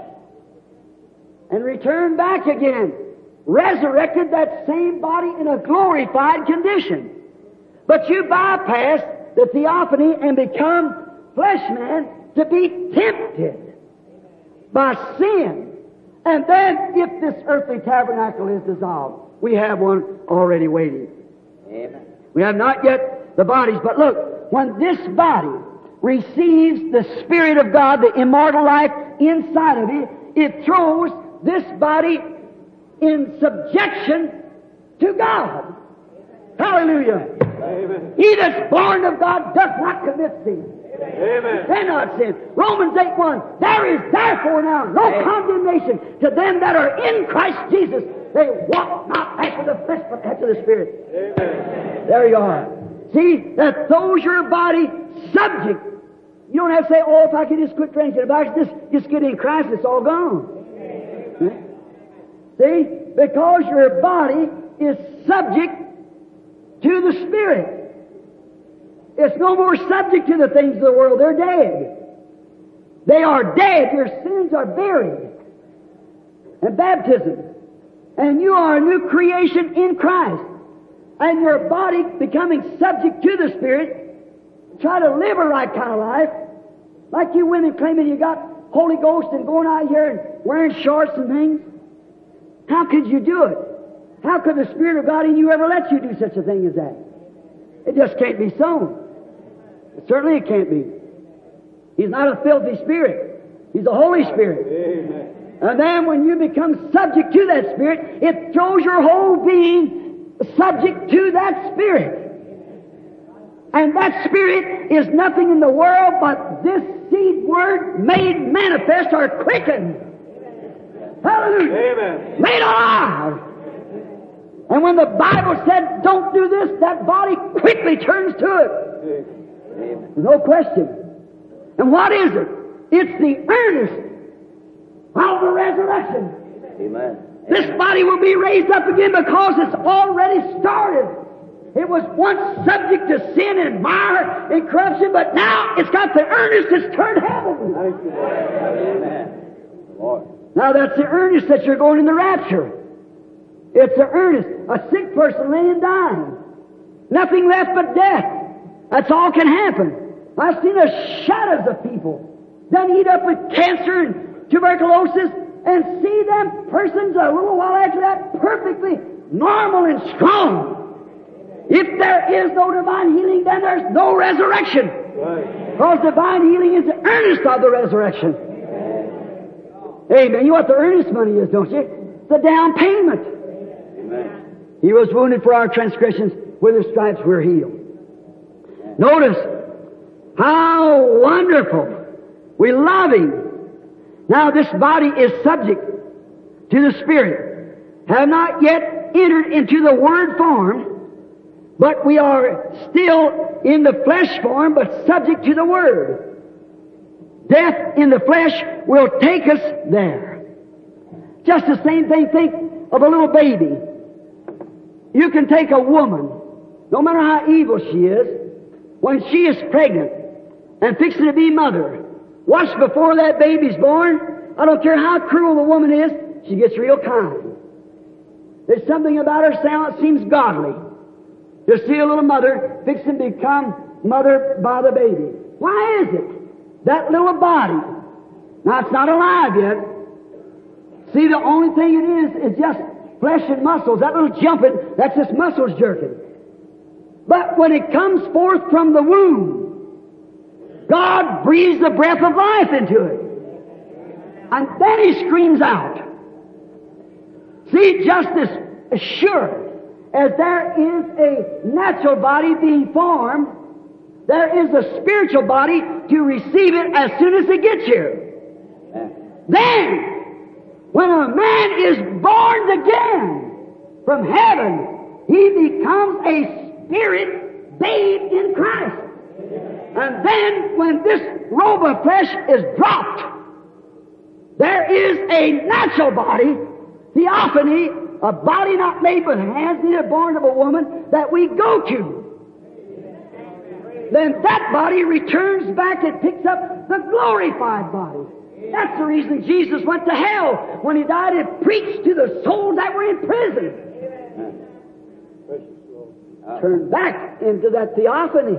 [SPEAKER 1] and return back again, resurrected that same body in a glorified condition. But you bypass the theophany and become flesh man to be tempted by sin. And then if this earthly tabernacle is dissolved, we have one already waiting.
[SPEAKER 2] Amen.
[SPEAKER 1] We have not yet the bodies, but look, when this body receives the Spirit of God, the immortal life inside of it, it throws this body in subjection to God. Hallelujah.
[SPEAKER 2] Amen.
[SPEAKER 1] He that's born of God does not commit sin.
[SPEAKER 2] Amen.
[SPEAKER 1] Cannot sin. Romans eight one, there is therefore now no
[SPEAKER 2] Amen.
[SPEAKER 1] condemnation to them that are in Christ Jesus. They walk not after the flesh, but after the Spirit.
[SPEAKER 2] Amen.
[SPEAKER 1] There you are. See, that throws your body subject. You don't have to say, oh, if I could just quit drinking, if I could just, just get in Christ, it's all gone. Hmm? See? Because your body is subject to the Spirit. It's no more subject to the things of the world. They're dead. They are dead. Your sins are buried. And baptism. And you are a new creation in Christ. And your body becoming subject to the Spirit, try to live a right kind of life, like you women claiming you got Holy Ghost and going out here and wearing shorts and things. How could you do it? How could the Spirit of God in you ever let you do such a thing as that? It just can't be so. Certainly it can't be. He's not a filthy spirit. He's a Holy Spirit.
[SPEAKER 2] Amen.
[SPEAKER 1] And then when you become subject to that Spirit, it throws your whole being subject to that Spirit. And that Spirit is nothing in the world but this seed word made manifest or quickened. Hallelujah.
[SPEAKER 2] Amen.
[SPEAKER 1] Made alive. And when the Bible said, don't do this, that body quickly turns to it.
[SPEAKER 2] Amen.
[SPEAKER 1] No question. And what is it? It's the earnest of the resurrection.
[SPEAKER 2] Amen.
[SPEAKER 1] This body will be raised up again because it's already started. It was once subject to sin and mire and corruption, but now it's got the earnest that's turned heaven.
[SPEAKER 2] Thank you, Lord. Amen. Lord.
[SPEAKER 1] Now that's the earnest that you're going in the rapture. It's the earnest. A sick person laying dying. Nothing left but death. That's all can happen. I've seen the shadows of people done eat up with cancer and tuberculosis, and see them persons a little while after that perfectly normal and strong. If there is no divine healing, then there's no resurrection.
[SPEAKER 2] Right.
[SPEAKER 1] Because divine healing is the earnest of the resurrection. Amen. You know what the earnest money is, don't you? The down payment.
[SPEAKER 2] Amen.
[SPEAKER 1] He was wounded for our transgressions, with his stripes we're healed. Notice how wonderful. We love him. Now this body is subject to the Spirit. Have not yet entered into the Word form, but we are still in the flesh form, but subject to the Word. Death in the flesh will take us there. Just the same thing, think of a little baby. You can take a woman, no matter how evil she is, when she is pregnant and fixing to be mother. Watch before that baby's born. I don't care how cruel the woman is, she gets real kind. There's something about her sound that seems godly. You see a little mother fixing to become mother by the baby. Why is it? That little body. Now it's not alive yet. See, the only thing it is is just flesh and muscles. That little jumping, that's just muscles jerking. But when it comes forth from the womb, God breathes the breath of life into it. And then He screams out. See, just as sure as there is a natural body being formed, there is a spiritual body to receive it as soon as it gets here. Then, when a man is born again from heaven, he becomes a spirit babe in Christ. And then, when this robe of flesh is dropped, there is a natural body, theophany, a body not made with hands, neither born of a woman, that we go to. Then that body returns back and picks up the glorified body. That's the reason Jesus went to hell when He died and preached to the souls that were in prison. Turn back into that theophany.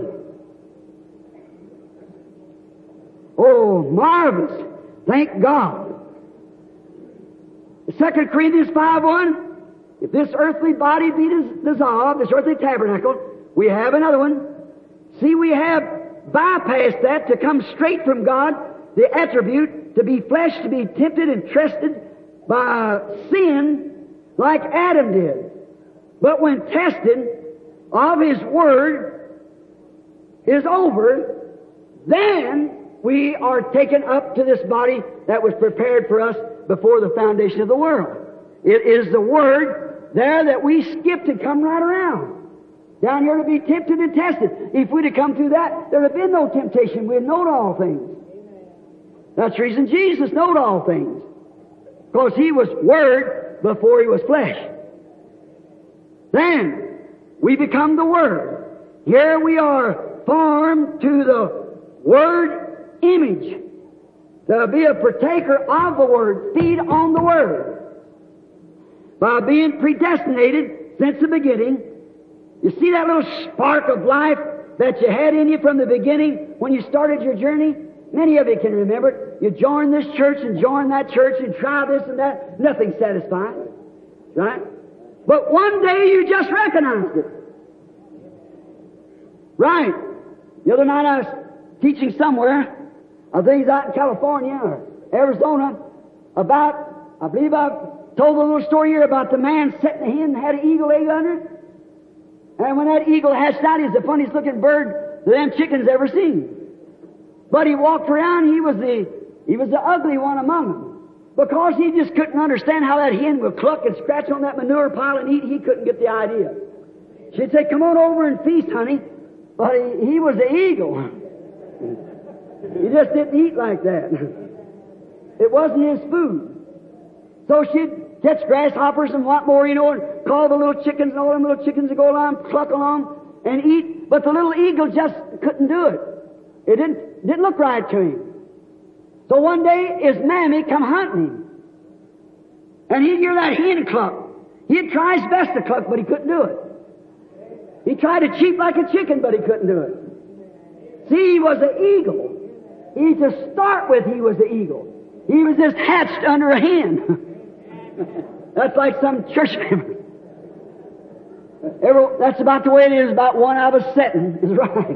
[SPEAKER 1] Oh, marvelous. Thank God. Second Corinthians five one, if this earthly body be dis- dissolved, this earthly tabernacle, we have another one. See, we have bypassed that to come straight from God, the attribute, to be flesh, to be tempted and tested by sin like Adam did. But when tested of His Word is over, then we are taken up to this body that was prepared for us before the foundation of the world. It is the Word there that we skipped and come right around. Down here to be tempted and tested. If we'd have come through that, there'd have been no temptation. We'd known all things. That's the reason Jesus knowed all things. Because He was Word before He was flesh. Then, we become the Word. Here we are formed to the Word image. To be a partaker of the Word. Feed on the Word. By being predestinated since the beginning. You see that little spark of life that you had in you from the beginning when you started your journey? Many of you can remember it. You joined this church and joined that church and tried this and that. Nothing satisfied. Right? But one day you just recognized it. Right. The other night I was teaching somewhere, I think it's out in California or Arizona, about, I believe I told a little story here about the man setting a hen and had an eagle egg under it. And when that eagle hatched out, he's the funniest looking bird that them chickens ever seen. But he walked around, he was the, he was the ugly one among them.
[SPEAKER 3] Because he just couldn't understand how that hen would cluck and scratch on that manure pile and eat. He couldn't get the idea. She'd say, come on over and feast, honey. But he, he was the eagle. He just didn't eat like that. It wasn't his food. So she'd catch grasshoppers and what more, you know, and call the little chickens and all them little chickens to go along, cluck along and eat. But the little eagle just couldn't do it. It didn't, didn't look right to him. So one day his mammy come hunting him. And he'd hear that hen cluck. He'd try his best to cluck, but he couldn't do it. He tried to cheep like a chicken, but he couldn't do it. See, he was an eagle. He, to start with, he was the eagle. He was just hatched under a hen. That's like some church member. Every, that's about the way it is about one I was setting, is right.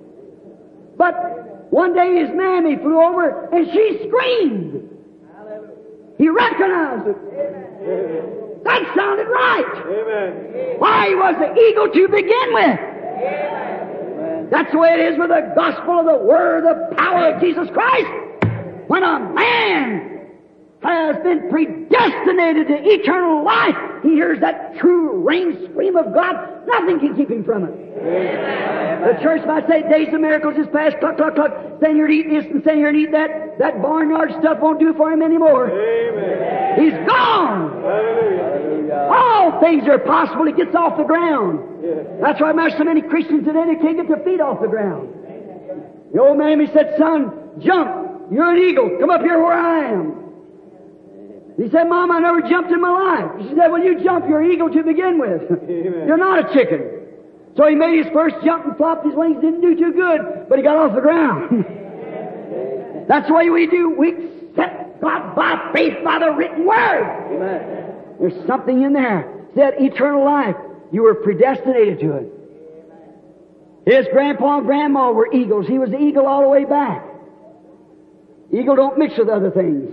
[SPEAKER 3] But one day his mammy flew over and she screamed. He recognized it. Amen. That sounded right. Amen. Why, he was the eagle to begin with. Amen. That's the way it is with the gospel of the Word, the power of Jesus Christ. When a man has been predestinated to eternal life, he hears that true rain scream of God. Nothing can keep him from it. Amen. The church might say, days of miracles is past, cluck, cluck, cluck. Stand here and eat this and stand here and eat that. That barnyard stuff won't do for him anymore. Amen. He's gone. Hallelujah. All things are possible. He gets off the ground. Yeah. That's why there's so many Christians today that can't get their feet off the ground. The old man, he said, son, jump. You're an eagle. Come up here where I am. He said, Mom, I never jumped in my life. She said, well, you jump. You're an eagle to begin with. Amen. You're not a chicken. So he made his first jump and flopped his wings. Didn't do too good, but he got off the ground. That's the way we do. We accept God by faith by the written Word. Amen. There's something in there. It said eternal life. You were predestinated to it. His grandpa and grandma were eagles. He was the eagle all the way back. Eagle don't mix with other things.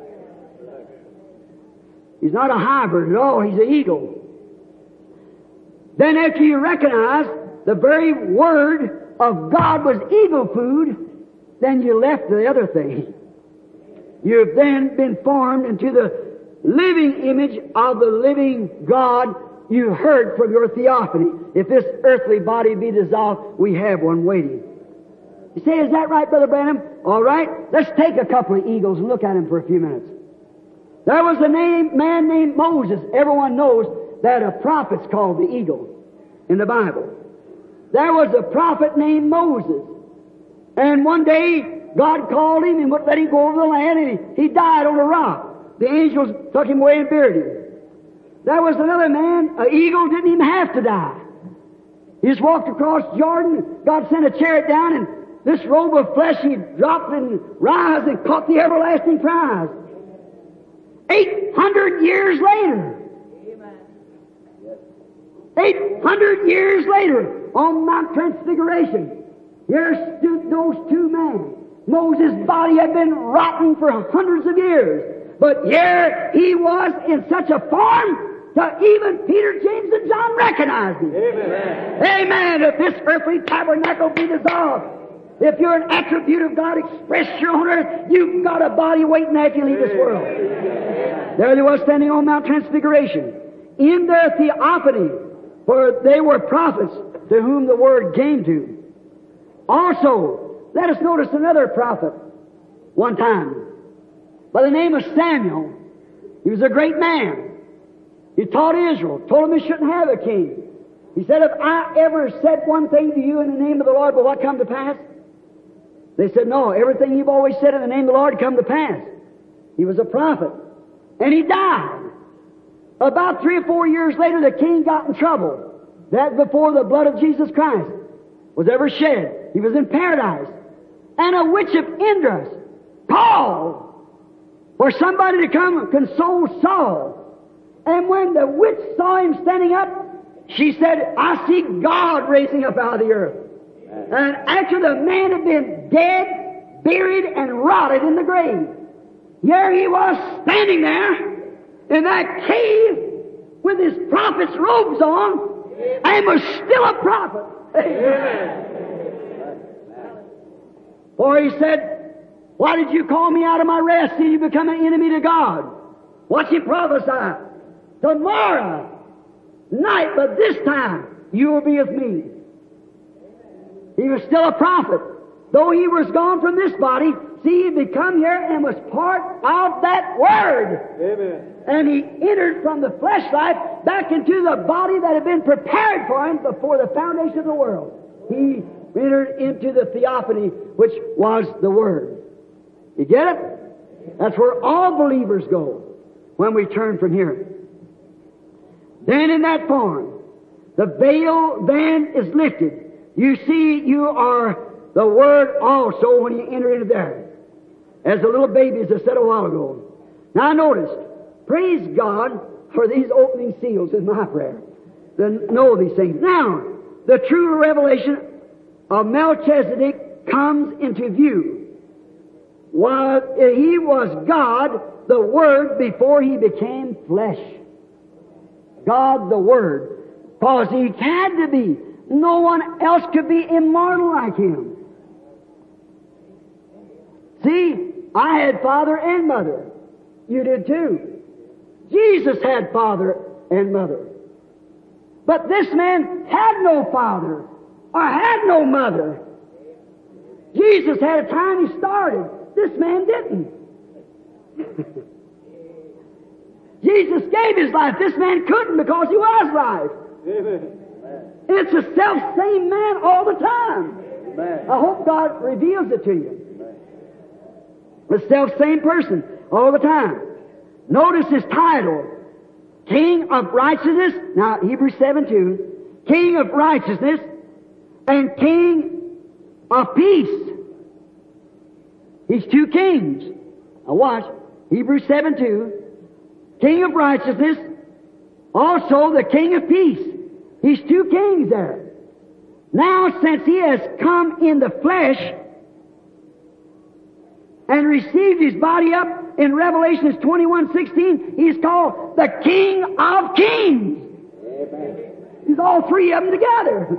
[SPEAKER 3] He's not a hybrid at all. He's an eagle. Then after you recognize the very Word of God was eagle food, then you left the other thing. You've then been formed into the living image of the living God you heard from your theophany. If this earthly body be dissolved, we have one waiting. You say, is that right, Brother Branham? All right. Let's take a couple of eagles and look at them for a few minutes. There was a name, man named Moses. Everyone knows that a prophet's called the eagle in the Bible. There was a prophet named Moses. And one day, God called him and wouldn't let him go over the land, and he, he died on a rock. The angels took him away and buried him. There was another man, an eagle, didn't even have to die. He just walked across Jordan. God sent a chariot down, and this robe of flesh, he dropped and rise and caught the everlasting prize. Eight hundred years later. Eight hundred years later, on Mount Transfiguration, here stood those two men. Moses' body had been rotten for hundreds of years, but here he was in such a form that even Peter, James, and John recognized him. Amen. Amen. If this earthly tabernacle be dissolved, if you're an attribute of God expressed here on earth, you've got a body waiting after you leave this world. There they were standing on Mount Transfiguration in their theophany, for they were prophets to whom the word came to. Also, let us notice another prophet one time by the name of Samuel. He was a great man. He taught Israel, told them they shouldn't have a king. He said, if I ever said one thing to you in the name of the Lord, will what come to pass? They said, no, everything you've always said in the name of the Lord come to pass. He was a prophet. And he died. About three or four years later, the king got in trouble. That before the blood of Jesus Christ was ever shed. He was in paradise. And a witch of Indra called for somebody to come console Saul. And when the witch saw him standing up, she said, I see God raising up out of the earth. And after the man had been dead, buried, and rotted in the grave, here he was standing there in that cave with his prophet's robes on, and was still a prophet. Amen. For he said, Why did you call me out of my rest till you become an enemy to God? Watch him prophesy. Tomorrow night, but this time, you will be with me. He was still a prophet. Though he was gone from this body, see, he had come here and was part of that Word.
[SPEAKER 2] Amen.
[SPEAKER 3] And he entered from the flesh life back into the body that had been prepared for him before the foundation of the world. He entered into the theophany, which was the Word. You get it? That's where all believers go when we turn from here. Then in that form, the veil then is lifted. You see, you are the Word also when you enter into there. As the little babies I said a while ago. Now notice, praise God for these opening seals is my prayer. To know these things. Now, the true revelation of Melchizedek comes into view. While he was God, the Word, before he became flesh. God the Word. Because he had to be. No one else could be immortal like him. See, I had father and mother. You did too. Jesus had father and mother. But this man had no father or had no mother. Jesus had a time he started. This man didn't. Jesus gave his life. This man couldn't because he was life.
[SPEAKER 2] Amen.
[SPEAKER 3] It's the self-same man all the time.
[SPEAKER 2] Amen.
[SPEAKER 3] I hope God reveals it to you. The self-same person all the time. Notice his title. King of Righteousness. Now, Hebrews seven two. King of Righteousness and King of Peace. He's two kings. Now watch. Hebrews seven two. King of Righteousness. Also the King of Peace. He's two kings there. Now, since he has come in the flesh and received his body up in Revelation twenty-one sixteen, he's called the King of Kings.
[SPEAKER 2] Amen.
[SPEAKER 3] He's all three of them together.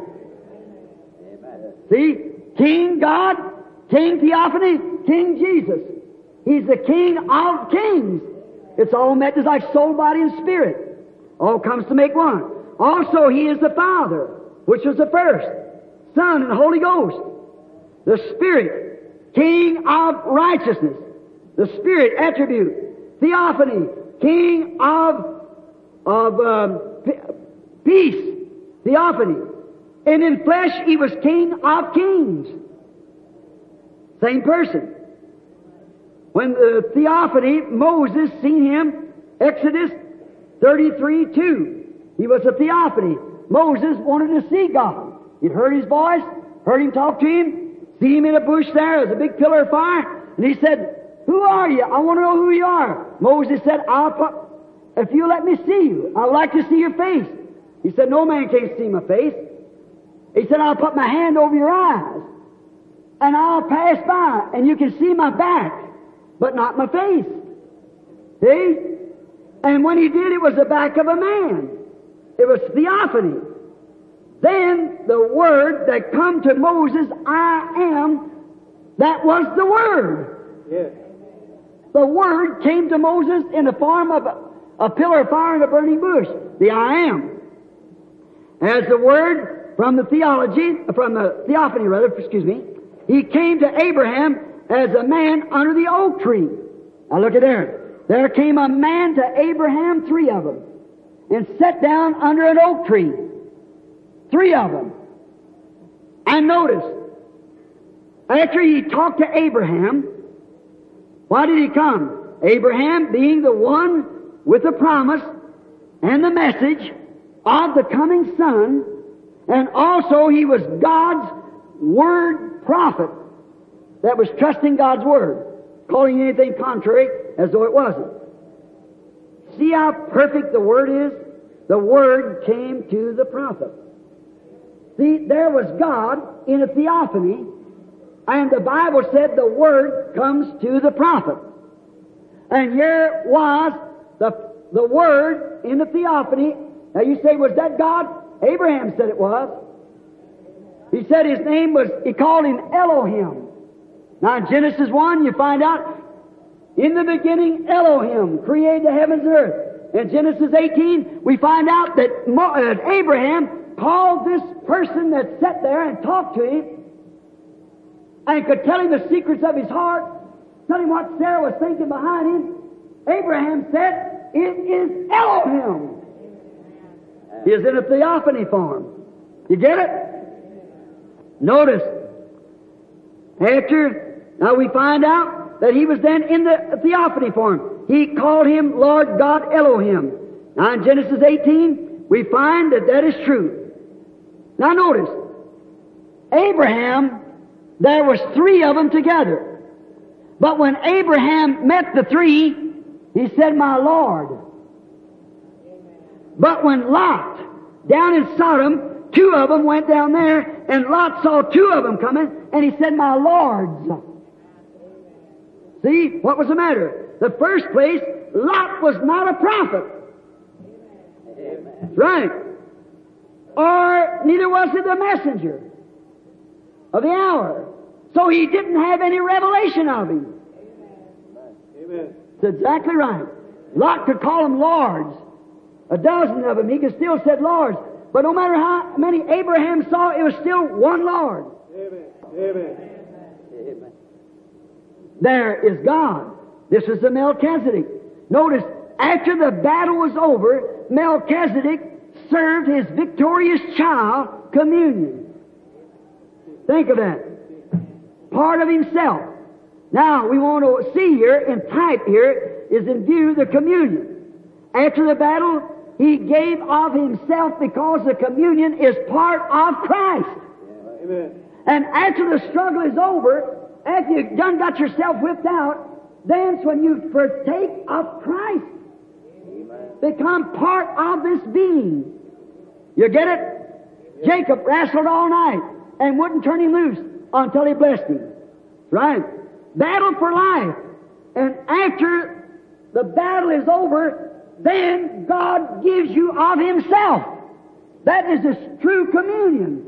[SPEAKER 2] Amen.
[SPEAKER 3] See? King God, King Theophany, King Jesus. He's the King of Kings. It's all met just like soul, body, and spirit. All comes to make one. Also, he is the Father, which was the first. Son and Holy Ghost. The Spirit, King of Righteousness. The Spirit, attribute. Theophany, King of, of um, peace. Theophany. And in flesh, he was King of Kings. Same person. When the Theophany, Moses seen him, Exodus thirty-three two. He was a theophany. Moses wanted to see God. He'd heard his voice, heard him talk to him, see him in a bush there, there was a big pillar of fire, and he said, "Who are you? I want to know who you are." Moses said, I'll put, if you let me see you, I'd like to see your face. He said, "No man can see my face." He said, "I'll put my hand over your eyes, and I'll pass by, and you can see my back, but not my face." See? And when he did, it was the back of a man. It was theophany. Then the Word that come to Moses, I am, that was the Word.
[SPEAKER 2] Yes.
[SPEAKER 3] The Word came to Moses in the form of a, a pillar of fire and a burning bush. The I am. As the Word from the theology, from the theophany rather, excuse me, he came to Abraham as a man under the oak tree. Now look at there. There came a man to Abraham, three of them, and sat down under an oak tree. Three of them. And notice, after he talked to Abraham, why did he come? Abraham being the one with the promise and the message of the coming Son, and also he was God's Word prophet that was trusting God's Word, calling anything contrary as though it wasn't. See how perfect the Word is? The Word came to the prophet. See, there was God in a theophany, and the Bible said the Word comes to the prophet. And here was the, the Word in the theophany. Now you say, was that God? Abraham said it was. He said his name was, he called him Elohim. Now in Genesis one, you find out, in the beginning Elohim created the heavens and earth. In Genesis eighteen, we find out that Mo- uh, Abraham called this person that sat there and talked to him and could tell him the secrets of his heart, tell him what Sarah was thinking behind him. Abraham said, "It is Elohim." He is in a theophany form. You get it? Notice, after, now we find out that he was then in the theophany form. He called him Lord God Elohim. Now in Genesis eighteen, we find that that is true. Now notice, Abraham, there was three of them together. But when Abraham met the three, he said, "My Lord." But when Lot, down in Sodom, two of them went down there, and Lot saw two of them coming, and he said, "My Lords." See, what was the matter? The first place, Lot was not a prophet. That's right. Or neither was he the messenger of the hour. So he didn't have any revelation of him.
[SPEAKER 2] Amen.
[SPEAKER 3] That's exactly right. Lot could call them lords. A dozen of them, he could still said lords. But no matter how many Abraham saw, it was still one Lord.
[SPEAKER 2] Amen. Amen.
[SPEAKER 3] Amen. There is God. This is the Melchizedek. Notice, after the battle was over, Melchizedek served his victorious child communion. Think of that. Part of himself. Now, we want to see here, in type here, is in view the communion. After the battle, he gave of himself because the communion is part of Christ.
[SPEAKER 2] Amen.
[SPEAKER 3] And after the struggle is over, after you've done got yourself whipped out, then's when you partake of Christ.
[SPEAKER 2] Amen.
[SPEAKER 3] Become part of this being. You get it? Jacob wrestled all night and wouldn't turn him loose until he blessed him. Right? Battle for life. And after the battle is over, then God gives you of Himself. That is His true communion.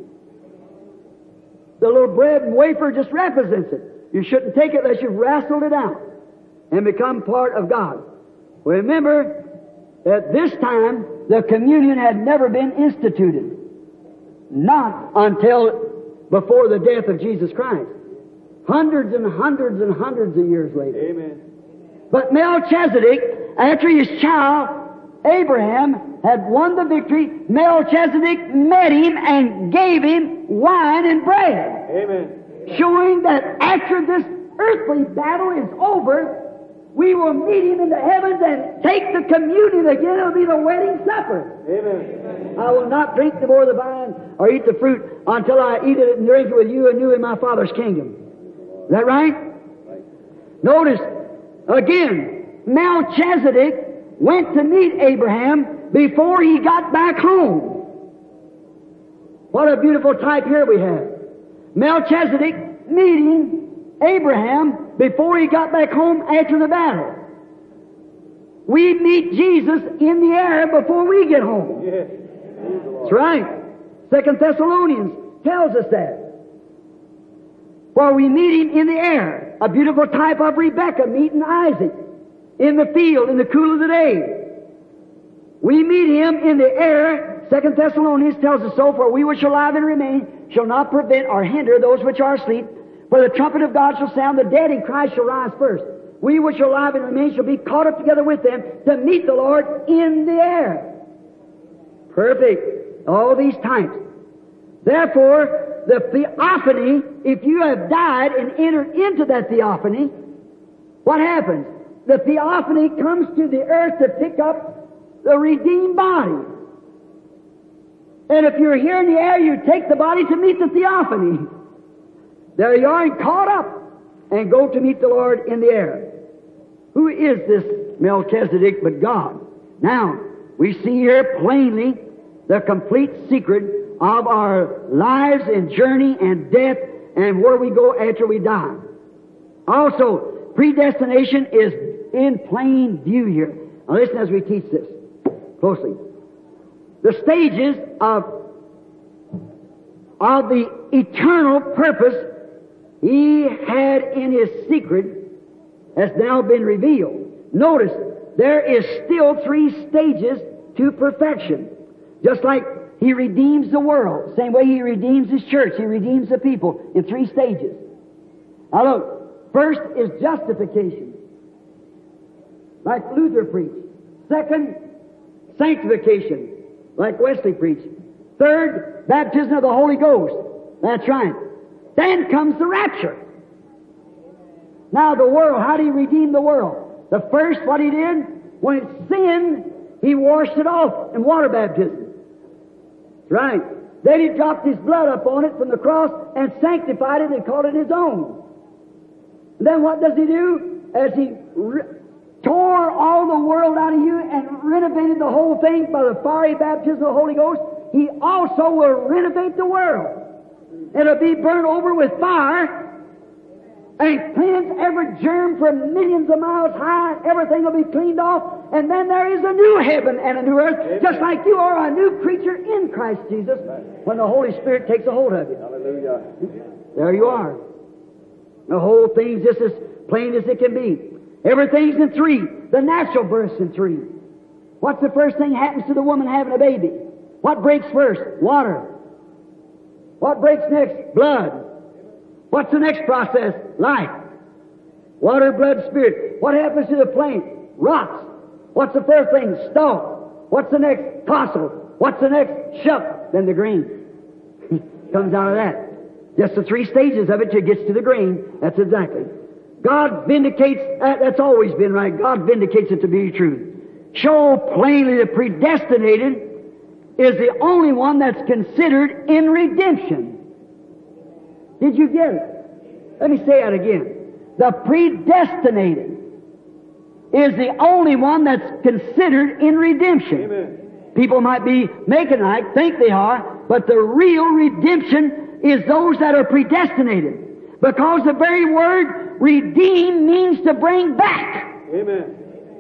[SPEAKER 3] The little bread and wafer just represents it. You shouldn't take it unless you've wrestled it out and become part of God. Remember, at this time, the communion had never been instituted. Not until before the death of Jesus Christ. Hundreds and hundreds and hundreds of years later.
[SPEAKER 2] Amen.
[SPEAKER 3] But Melchizedek, after his child, Abraham, had won the victory, Melchizedek met him and gave him wine and bread.
[SPEAKER 2] Amen.
[SPEAKER 3] Showing that after this earthly battle is over, we will meet him in the heavens and take the communion again. It'll be the wedding supper.
[SPEAKER 2] Amen.
[SPEAKER 3] I will not drink the more of the vine or eat the fruit until I eat it and drink it with you anew in my Father's kingdom. Is that right? Notice, again, Melchizedek went to meet Abraham before he got back home. What a beautiful type here we have. Melchizedek meeting Abraham before he got back home after the battle. We meet Jesus in the air before we get home.
[SPEAKER 2] Yes.
[SPEAKER 3] That's right. Second Thessalonians tells us that. For we meet him in the air, a beautiful type of Rebekah meeting Isaac in the field in the cool of the day. We meet him in the air. Second Thessalonians tells us so, for we which are alive and remain shall not prevent or hinder those which are asleep. For the trumpet of God shall sound, the dead in Christ shall rise first. We which are alive and remain shall be caught up together with them to meet the Lord in the air. Perfect. All these types. Therefore, the theophany, if you have died and entered into that theophany, what happens? The theophany comes to the earth to pick up the redeemed body. And if you're here in the air, you take the body to meet the theophany. There you are, and caught up, and go to meet the Lord in the air. Who is this Melchizedek but God? Now, we see here plainly the complete secret of our lives and journey and death and where we go after we die. Also, predestination is in plain view here. Now listen as we teach this closely. The stages of, of the eternal purpose He had in His secret has now been revealed. Notice, there is still three stages to perfection. Just like He redeems the world, same way He redeems His church, He redeems the people in three stages. Now look, first is justification, like Luther preached. Second, sanctification, like Wesley preached. Third, baptism of the Holy Ghost. That's right. Then comes the rapture. Now the world, how did He redeem the world? The first, what He did, when it sinned, He washed it off in water baptism. That's right. Then He dropped His blood upon it from the cross and sanctified it and called it His own. And then what does He do? As He re- tore all the world out of you and renovated the whole thing by the fiery baptism of the Holy Ghost, He also will renovate the world. It'll be burned over with fire and cleanse every germ from millions of miles high. Everything will be cleaned off. And then there is a new heaven and a new earth, Amen. Just like you are a new creature in Christ Jesus when the Holy Spirit takes a hold of you.
[SPEAKER 2] Hallelujah.
[SPEAKER 3] There you are. The whole thing's just as plain as it can be. Everything's in three. The natural birth's in three. What's the first thing happens to the woman having a baby? What breaks first? Water. What breaks next? Blood. What's the next process? Life. Water, blood, spirit. What happens to the plant? Rots. What's the first thing? Stalk. What's the next? Tassel. What's the next? Shuck. Then the grain comes out of that. Just the three stages of it till it gets to the grain. That's exactly. God vindicates, that, that's always been right. God vindicates it to be true. Show plainly the predestinated is the only one that's considered in redemption. Did you get it? Let me say that again. The predestinated is the only one that's considered in redemption.
[SPEAKER 2] Amen.
[SPEAKER 3] People might be making like, think they are, but the real redemption is those that are predestinated. Because the very word redeem means to bring back.
[SPEAKER 2] Amen.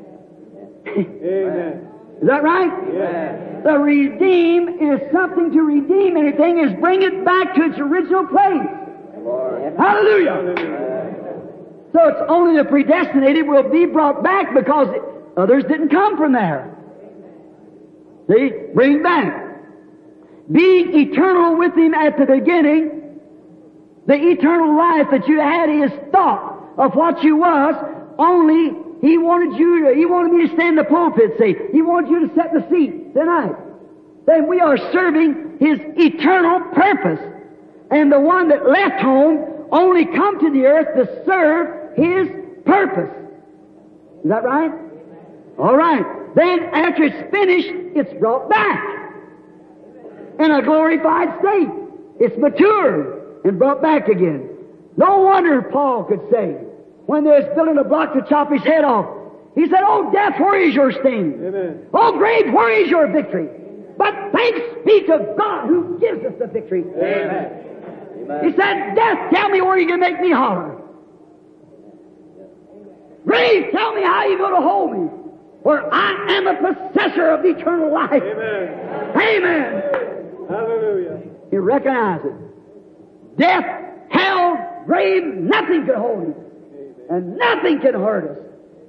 [SPEAKER 2] Amen.
[SPEAKER 3] Is that right?
[SPEAKER 2] Yes.
[SPEAKER 3] The redeem is something to redeem anything, is bring it back to its original place.
[SPEAKER 2] Lord.
[SPEAKER 3] Hallelujah.
[SPEAKER 2] Hallelujah.
[SPEAKER 3] So it's only the predestinated will be brought back because others didn't come from there. See? Bring back. Being eternal with Him at the beginning, the eternal life that you had is thought of what you was, only He wanted you to, He wanted me to stand in the pulpit, say, He wanted you to set the seat tonight. Then we are serving His eternal purpose. And the one that left home only come to the earth to serve His purpose. Is that right? All right. Then after it's finished, it's brought back in a glorified state. It's matured and brought back again. No wonder Paul could say, when they was building a block to chop his head off, he said, "Oh, death, where is your sting?
[SPEAKER 2] Amen.
[SPEAKER 3] Oh, grave, where is your victory? But thanks be to God who gives us the victory."
[SPEAKER 2] Amen.
[SPEAKER 3] He said, "Death, tell me where you can make me holler. Grave, tell me how you're going to hold me. For I am a possessor of eternal life."
[SPEAKER 2] Amen.
[SPEAKER 3] Amen.
[SPEAKER 2] Hallelujah.
[SPEAKER 3] You recognize it. Death, hell, grave, nothing can hold him. And nothing can hurt us.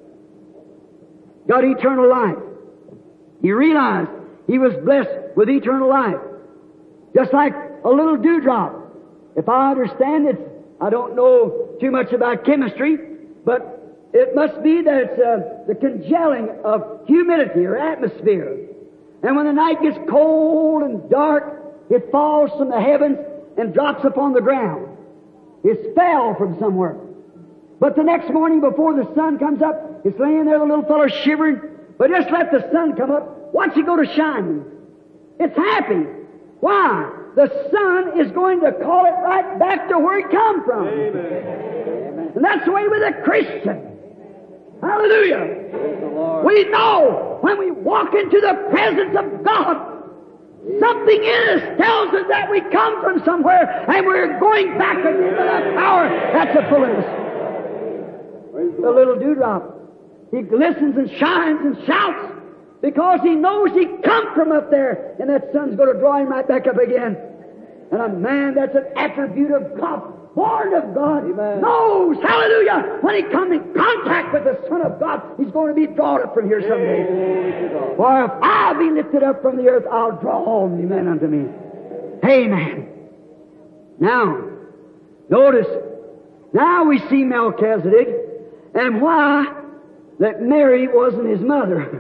[SPEAKER 3] Got eternal life. He realized he was blessed with eternal life. Just like a little dewdrop. If I understand it, I don't know too much about chemistry, but it must be that it's uh, the congealing of humidity or atmosphere. And when the night gets cold and dark, it falls from the heavens and drops upon the ground. It's fell from somewhere. But the next morning before the sun comes up, it's laying there, the little fellow shivering. But just let the sun come up. Watch it go to shining. It's happy. Why? The sun is going to call it right back to where it come from.
[SPEAKER 2] Amen.
[SPEAKER 3] And that's the way with a Christian. Hallelujah.
[SPEAKER 2] Praise the Lord.
[SPEAKER 3] We know when we walk into the presence of God, something in us tells us that we come from somewhere and we're going back again to that power. That's a fullness. The little dewdrop. He glistens and shines and shouts because he knows he come from up there, and that sun's going to draw him right back up again. And a man that's an attribute of God born of God,
[SPEAKER 2] Amen.
[SPEAKER 3] knows, hallelujah, when he comes in contact with the Son of God, he's going to be drawn up from here someday.
[SPEAKER 2] Amen.
[SPEAKER 3] For if I be lifted up from the earth, I'll draw all men unto me. Amen. Now, notice, now we see Melchizedek, and why that Mary wasn't his mother.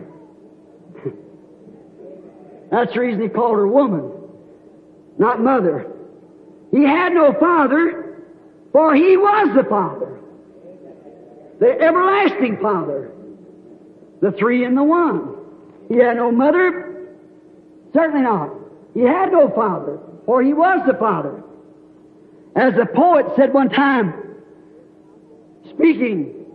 [SPEAKER 3] That's the reason he called her woman, not mother. He had no father, for he was the Father, the everlasting Father, the three in the one. He had no mother, certainly not. He had no father, for he was the Father. As the poet said one time, speaking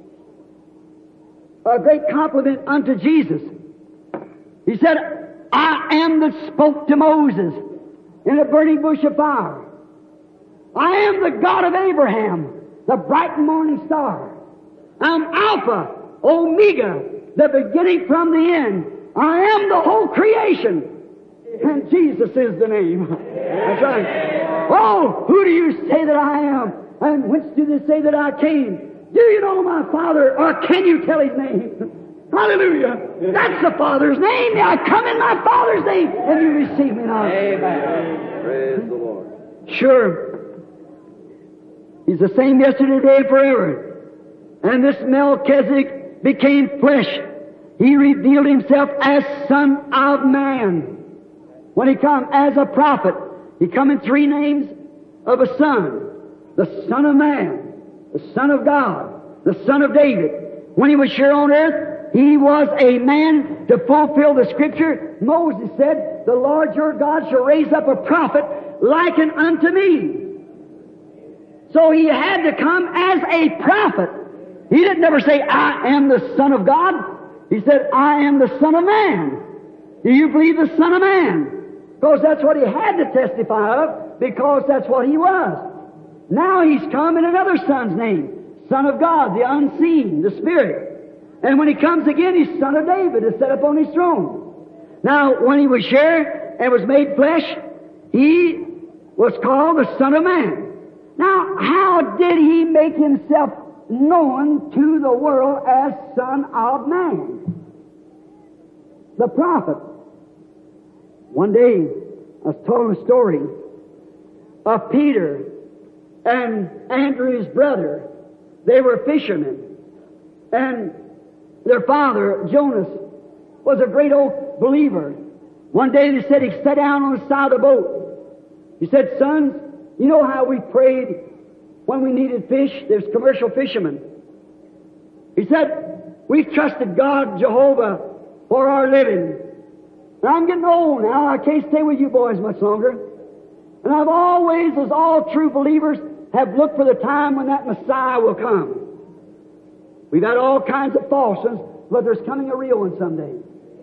[SPEAKER 3] a great compliment unto Jesus, he said, I am that spoke to Moses in a burning bush of fire. I am the God of Abraham, the bright morning star. I'm Alpha, Omega, the beginning from the end. I am the whole creation. And Jesus is the name. That's right. Oh, who do you say that I am? And whence do they say that I came? Do you know my Father, or can you tell his name? Hallelujah. That's the Father's name. I come in my Father's name, and you receive me now.
[SPEAKER 2] Amen. Praise the Lord.
[SPEAKER 3] Sure. He's the same yesterday, today, forever. And this Melchizedek became flesh. He revealed himself as Son of Man. When he come as a prophet, he come in three names of a son. The Son of Man, the Son of God, the Son of David. When he was here on earth, he was a man to fulfill the Scripture. Moses said, the Lord your God shall raise up a prophet likened unto me. So he had to come as a prophet. He didn't never say, I am the Son of God. He said, I am the Son of Man. Do you believe the Son of Man? Because that's what he had to testify of, because that's what he was. Now he's come in another Son's name, Son of God, the unseen, the Spirit. And when he comes again, he's Son of David, to set up on his throne. Now, when he was here and was made flesh, he was called the Son of Man. Now, how did he make himself known to the world as Son of Man? The prophet. One day, I was told a story of Peter and Andrew, his brother. They were fishermen. And their father, Jonas, was a great old believer. One day they said he sat down on the side of the boat. He said, sons, you know how we prayed when we needed fish? There's commercial fishermen. He said, we've trusted God, Jehovah, for our living. And I'm getting old now. I can't stay with you boys much longer. And I've always, as all true believers, have looked for the time when that Messiah will come. We've had all kinds of false ones, but there's coming a real one someday.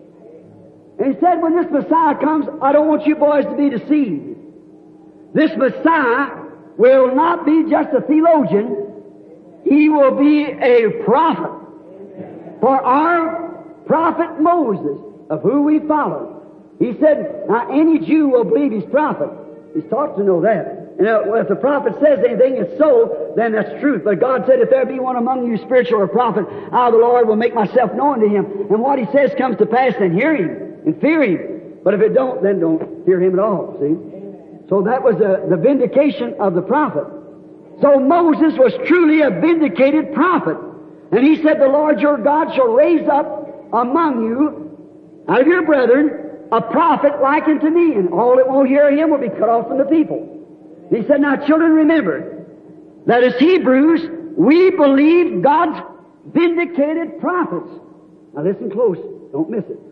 [SPEAKER 3] And he said, when this Messiah comes, I don't want you boys to be deceived. This Messiah will not be just a theologian. He will be a prophet. For our prophet Moses, of who we follow, he said, now any Jew will believe he's prophet. He's taught to know that. And if the prophet says anything, it's so, then that's truth. But God said, if there be one among you spiritual or prophet, I, the Lord, will make myself known to him. And what he says comes to pass, then hear him and fear him. But if it don't, then don't fear him at all, see? So that was the, the vindication of the prophet. So Moses was truly a vindicated prophet. And he said, the Lord your God shall raise up among you, out of your brethren, a prophet like unto me, and all that won't hear him will be cut off from the people. And he said, now children, remember that as Hebrews, we believe God's vindicated prophets. Now listen close, don't miss it.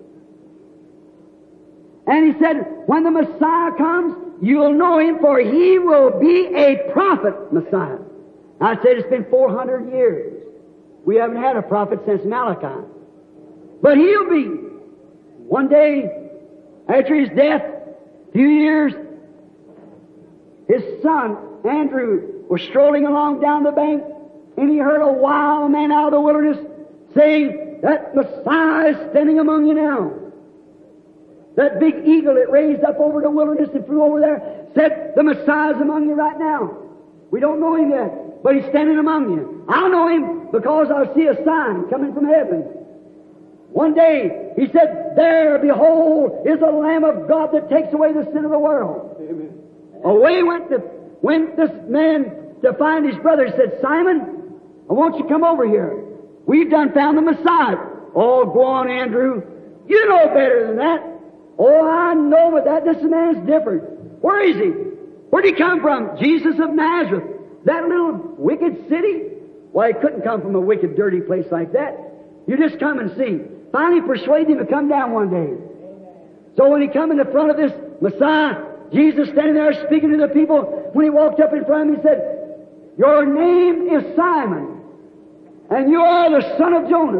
[SPEAKER 3] And he said, when the Messiah comes, you'll know him, for he will be a prophet Messiah. I said it's been four hundred years. We haven't had a prophet since Malachi. But he'll be. One day, after his death, a few years, his son, Andrew, was strolling along down the bank, and he heard a wild man out of the wilderness saying, that Messiah is standing among you now. That big eagle that raised up over the wilderness and flew over there said, the Messiah is among you right now. We don't know him yet, but he's standing among you. I'll know him because I'll see a sign coming from heaven. One day, he said, there, behold, is the Lamb of God that takes away the sin of the world. Amen. Away went, the, went this man to find his brother. He said, Simon, I want you to come over here. We've done found the Messiah. Oh, go on, Andrew. You know better than that. Oh, I know, but that this man's different. Where is he? Where'd he come from? Jesus of Nazareth. That little wicked city? Why, he couldn't come from a wicked, dirty place like that. You just come and see. Finally persuaded him to come down one day. So when he come in the front of this Messiah, Jesus standing there speaking to the people, when he walked up in front of him, he said, your name is Simon, and you are the son of Jonas.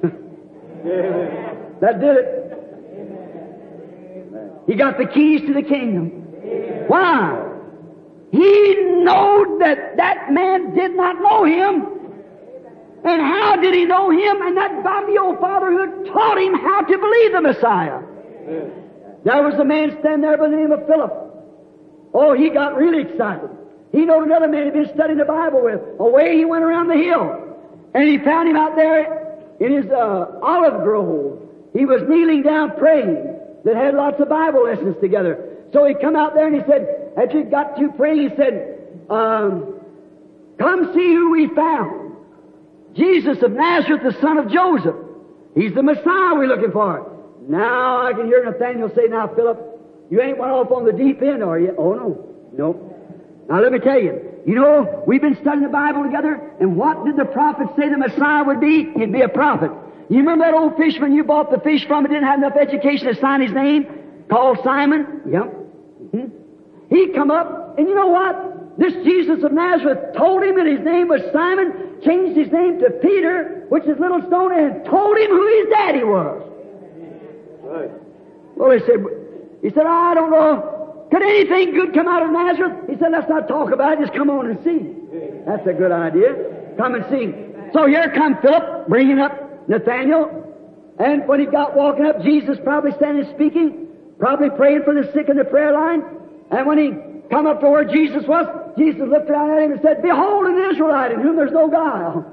[SPEAKER 3] That did it. He got the keys to the kingdom. Why? He knowed that that man did not know him. And how did he know him? And that godly old father who had taught him how to believe the Messiah. There was a man standing there by the name of Philip. Oh, he got really excited. He knowed another man he'd been studying the Bible with. Away he went around the hill. And he found him out there in his uh, olive grove. He was kneeling down praying. That had lots of Bible lessons together. So he come out there and he said, after he got to praying, he said, um, come see who we found. Jesus of Nazareth, the son of Joseph. He's the Messiah we're looking for. Now I can hear Nathaniel say, now, Philip, you ain't went off on the deep end, are you? Oh, no. No. Now, let me tell you. You know, we've been studying the Bible together, and what did the prophet say the Messiah would be? He'd be a prophet. You remember that old fisherman you bought the fish from and didn't have enough education to sign his name? Called Simon? Yep. Mm-hmm. He come up, and you know what? This Jesus of Nazareth told him that his name was Simon, changed his name to Peter, which is little stone, and told him who his daddy was. Right. Well, he said, he said, I don't know. Could anything good come out of Nazareth? He said, let's not talk about it. Just come on and see. That's a good idea. Come and see. So here come Philip, bringing up Nathaniel. And when he got walking up, Jesus probably standing speaking, probably praying for the sick in the prayer line. And when he come up to where Jesus was, Jesus looked around at him and said, behold an Israelite in whom there's no guile.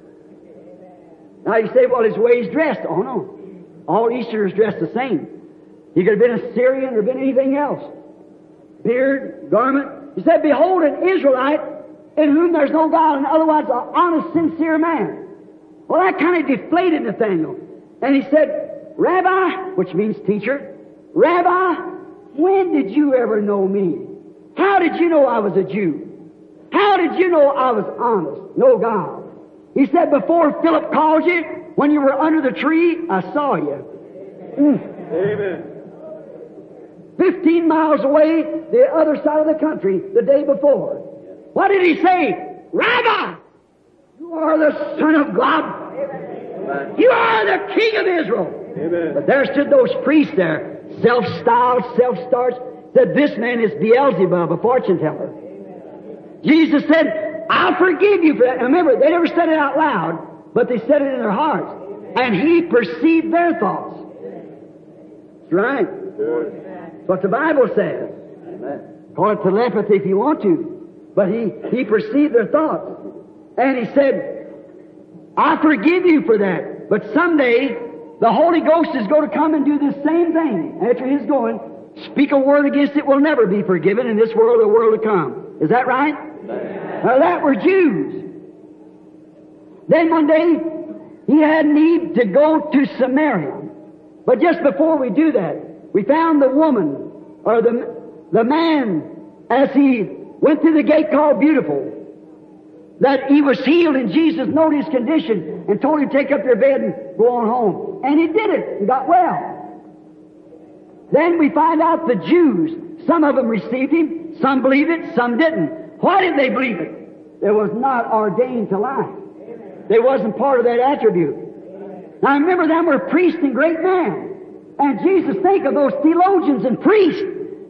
[SPEAKER 3] Now you say, well, his way he's dressed. Oh no. All Easterners dressed the same. He could have been a Syrian or been anything else. Beard, garment. He said, behold an Israelite in whom there's no guile. In other words, an honest, sincere man. Well, that kind of deflated Nathaniel. And he said, Rabbi, which means teacher, Rabbi, when did you ever know me? How did you know I was a Jew? How did you know I was honest? No guile. He said, before Philip called you, when you were under the tree, I saw you. Mm.
[SPEAKER 2] Amen.
[SPEAKER 3] Fifteen miles away, the other side of the country, the day before. What did he say? Rabbi, you are the Son of God. Amen. You are the King of Israel.
[SPEAKER 2] Amen.
[SPEAKER 3] But there stood those priests there, self-styled, self-starched, said, this man is Beelzebub, a fortune teller. Jesus said, I'll forgive you for that. And remember, they never said it out loud, but they said it in their hearts. And he perceived their thoughts. That's right. That's what the Bible says. Call it telepathy if you want to. But he, he perceived their thoughts. And he said, I forgive you for that. But someday, the Holy Ghost is going to come and do the same thing. After his going, speak a word against it will never be forgiven in this world or the world to come. Is that right? Now that were Jews. Then one day, he had need to go to Samaria. But just before we do that, we found the woman, or the, the man, as he went through the gate called Beautiful, that he was healed, and Jesus noted his condition and told him to take up your bed and go on home. And he did it and got well. Then we find out the Jews, some of them received him, some believed it, some didn't. Why did they believe it? It was not ordained to lie. They wasn't part of that attribute. Now remember, them were priests and great men. And Jesus, think of those theologians and priests.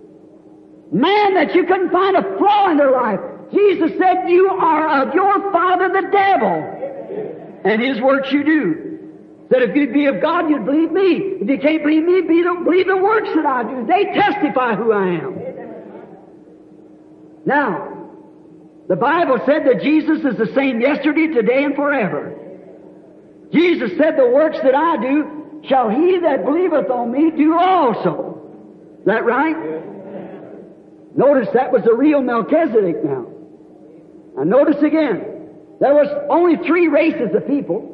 [SPEAKER 3] Man, that you couldn't find a flaw in their life. Jesus said, you are of your father the devil, and his works you do. Said, if you'd be of God, you'd believe me. If you can't believe me, be the, believe the works that I do. They testify who I am. Now, The Bible said that Jesus is the same yesterday, today, and forever. Jesus said, the works that I do shall he that believeth on me do also. Is that right? Notice that was the real Melchizedek now. Now notice again, there was only three races of people.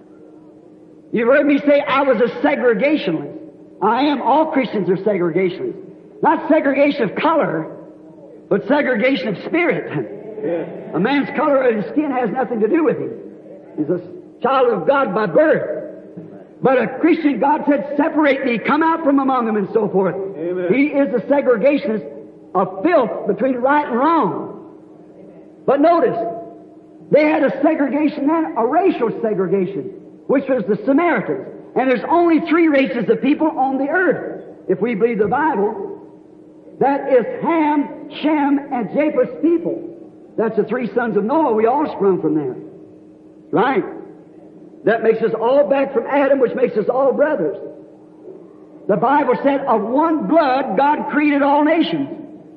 [SPEAKER 3] You've heard me say I was a segregationist. I am. All Christians are segregationists. Not segregation of color, but segregation of spirit. A man's color of his skin has nothing to do with him. He's a child of God by birth. But a Christian, God said, separate me, come out from among them, and so forth. Amen. He is a segregationist of filth between right and wrong. But notice, they had a segregation then, a racial segregation, which was the Samaritans. And there's only three races of people on the earth, if we believe the Bible. That is Ham, Shem, and Japheth's people. That's the three sons of Noah. We all sprung from there. Right? That makes us all back from Adam, which makes us all brothers. The Bible said, of one blood God created all nations.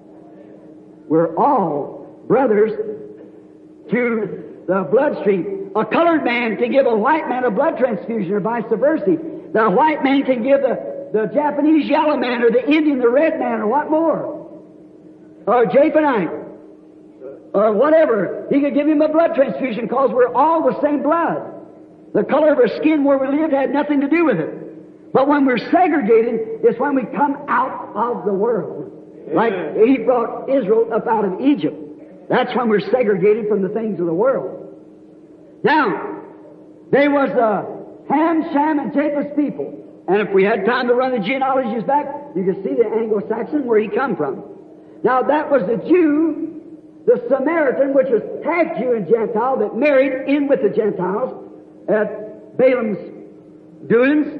[SPEAKER 3] We're all brothers through the bloodstream. A colored man can give a white man a blood transfusion, or vice versa. The white man can give the, the Japanese yellow man, or the Indian the red man, or what more? Or Japanite. Or whatever. He could give him a blood transfusion because we're all the same blood. The color of our skin where we lived had nothing to do with it. But when we're segregated, it's when we come out of the world. Amen. Like he brought Israel up out of Egypt. That's when we're segregated from the things of the world. Now, there was the Ham, Shem, and Japheth's people. And if we had time to run the genealogies back, you can see the Anglo-Saxon where he come from. Now, that was the Jew, the Samaritan, which was half Jew and Gentile, that married in with the Gentiles at Balaam's doings.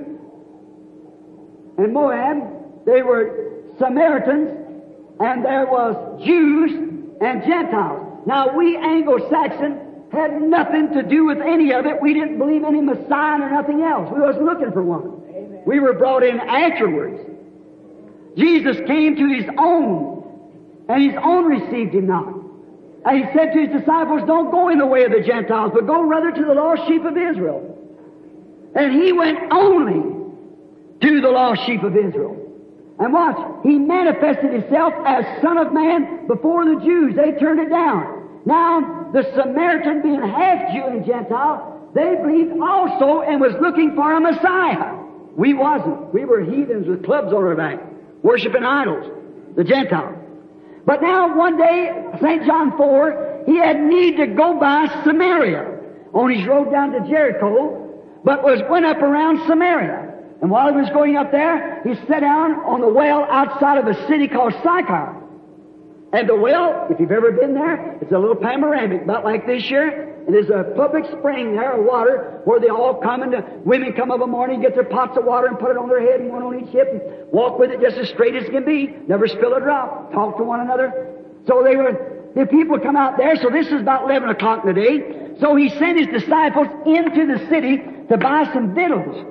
[SPEAKER 3] And Moab, they were Samaritans, and there was Jews and Gentiles. Now, we Anglo-Saxon had nothing to do with any of it. We didn't believe any Messiah or nothing else. We wasn't looking for one. Amen. We were brought in afterwards. Jesus came to His own, and His own received Him not. And He said to His disciples, don't go in the way of the Gentiles, but go rather to the lost sheep of Israel. And He went only to the lost sheep of Israel. And watch, He manifested Himself as Son of Man before the Jews. They turned it down. Now, the Samaritan, being half Jew and Gentile, they believed also and was looking for a Messiah. We wasn't. We were heathens with clubs on our back, worshiping idols, the Gentiles. But now, one day, Saint John four, he had need to go by Samaria on his road down to Jericho, but was went up around Samaria. And while he was going up there, he sat down on the well outside of a city called Sychar. And the well, if you've ever been there, it's a little panoramic, about like this here. And there's a public spring there of water where they all come, and the women come of a morning, get their pots of water and put it on their head, and one on each hip, and walk with it just as straight as can be. Never spill a drop. Talk to one another. So they were, the people come out there. So this is about eleven o'clock in the day. So he sent his disciples into the city to buy some victuals,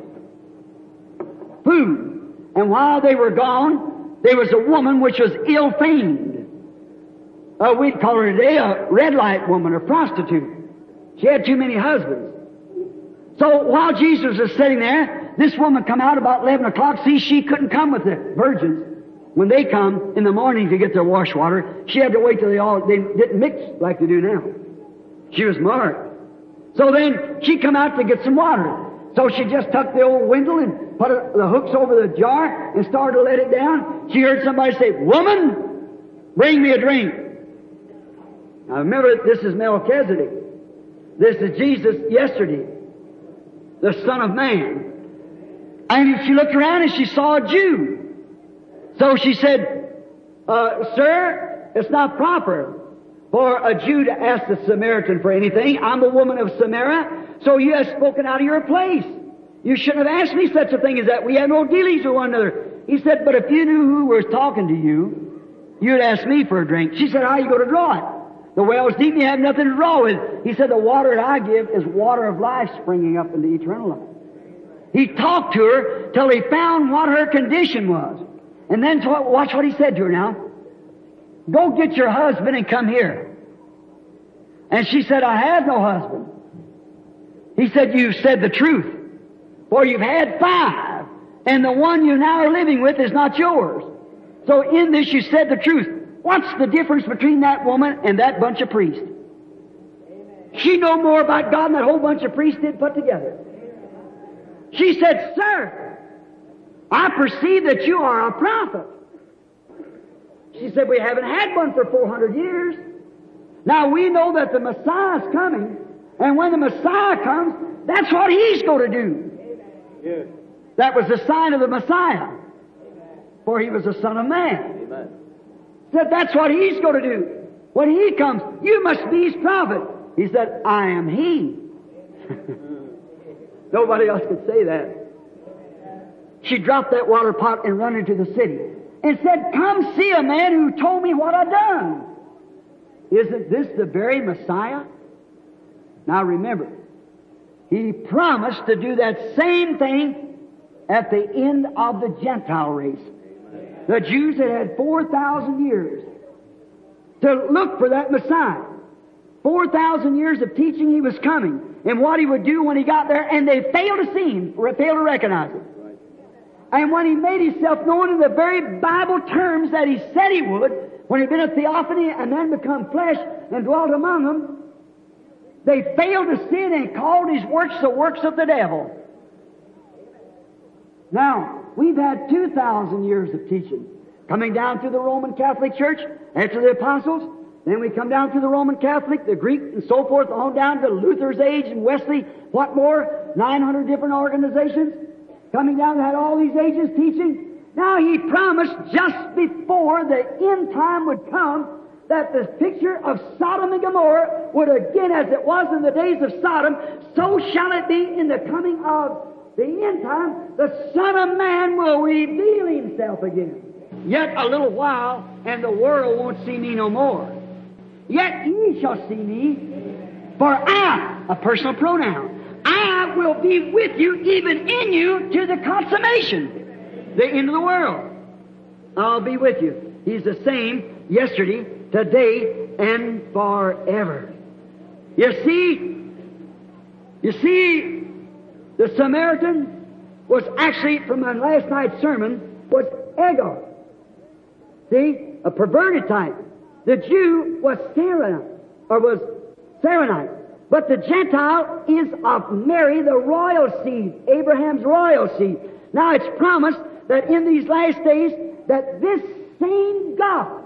[SPEAKER 3] food. And while they were gone, there was a woman which was ill-famed. Uh, we'd call her today a red light woman, or prostitute. She had too many husbands. So while Jesus was sitting there, this woman come out about eleven o'clock. See, she couldn't come with the virgins. When they come in the morning to get their wash water, she had to wait till they all, they didn't mix like they do now. She was marked. So then she come out to get some water. So she just tucked the old windle and put the hooks over the jar and started to let it down. She heard somebody say, "Woman, bring me a drink." Now remember, this is Melchizedek. This is Jesus yesterday, the Son of Man. And she looked around and she saw a Jew. So she said, uh, "Sir, it's not proper for a Jew to ask the Samaritan for anything. I'm a woman of Samaria, so you have spoken out of your place. You shouldn't have asked me such a thing as that. We have no dealings with one another." He said, "But if you knew who was talking to you, you'd ask me for a drink." She said, "How are you going to draw it? The well's deep and you have nothing to draw with." He said, "The water that I give is water of life springing up into eternal life." He talked to her till he found what her condition was. And then watch what he said to her now. "Go get your husband and come here." And she said, I have no husband. He said, you've said the truth. For you've had five, and the one you now are living with is not yours. So in this you said the truth. What's the difference between that woman and that bunch of priests? She know more about God than that whole bunch of priests did put together. She said, Sir, I perceive that you are a prophet. She said, we haven't had one for four hundred years. Now we know that the Messiah is coming, and when the Messiah comes, that's what He's going to do.
[SPEAKER 2] Yes.
[SPEAKER 3] That was the sign of the Messiah, for He was the Son of Man.
[SPEAKER 2] Amen.
[SPEAKER 3] Said that's what He's going to do. When He comes, you must be His prophet. He said, I am He. Nobody else could say that. She dropped that water pot and run into the city and said, come see a man who told me what I've done. Isn't this the very Messiah? Now remember, He promised to do that same thing at the end of the Gentile race. The Jews had had four thousand years to look for that Messiah. four thousand years of teaching He was coming and what He would do when He got there, and they failed to see Him, or failed to recognize Him. And when He made Himself known in the very Bible terms that He said He would, when He'd been a theophany and then become flesh and dwelt among them, they failed to see it and called His works the works of the devil. Now, we've had two thousand years of teaching. Coming down through the Roman Catholic Church, after the Apostles, then we come down through the Roman Catholic, the Greek, and so forth, on down to Luther's age and Wesley, what more? nine hundred different organizations. Coming down, had all these ages teaching. Now He promised just before the end time would come that the picture of Sodom and Gomorrah would again, as it was in the days of Sodom, so shall it be in the coming of the end time. The Son of Man will reveal Himself again. Yet a little while, and the world won't see me no more. Yet ye shall see me, for I, a personal pronoun, I will be with you, even in you, to the consummation, the end of the world. I'll be with you. He's the same yesterday, today, and forever. You see, you see, the Samaritan was actually, from my last night's sermon, was Agar. See, a perverted type. The Jew was Sarai, or was Saranite. But the Gentile is of Mary, the royal seed, Abraham's royal seed. Now it's promised that in these last days, that this same God,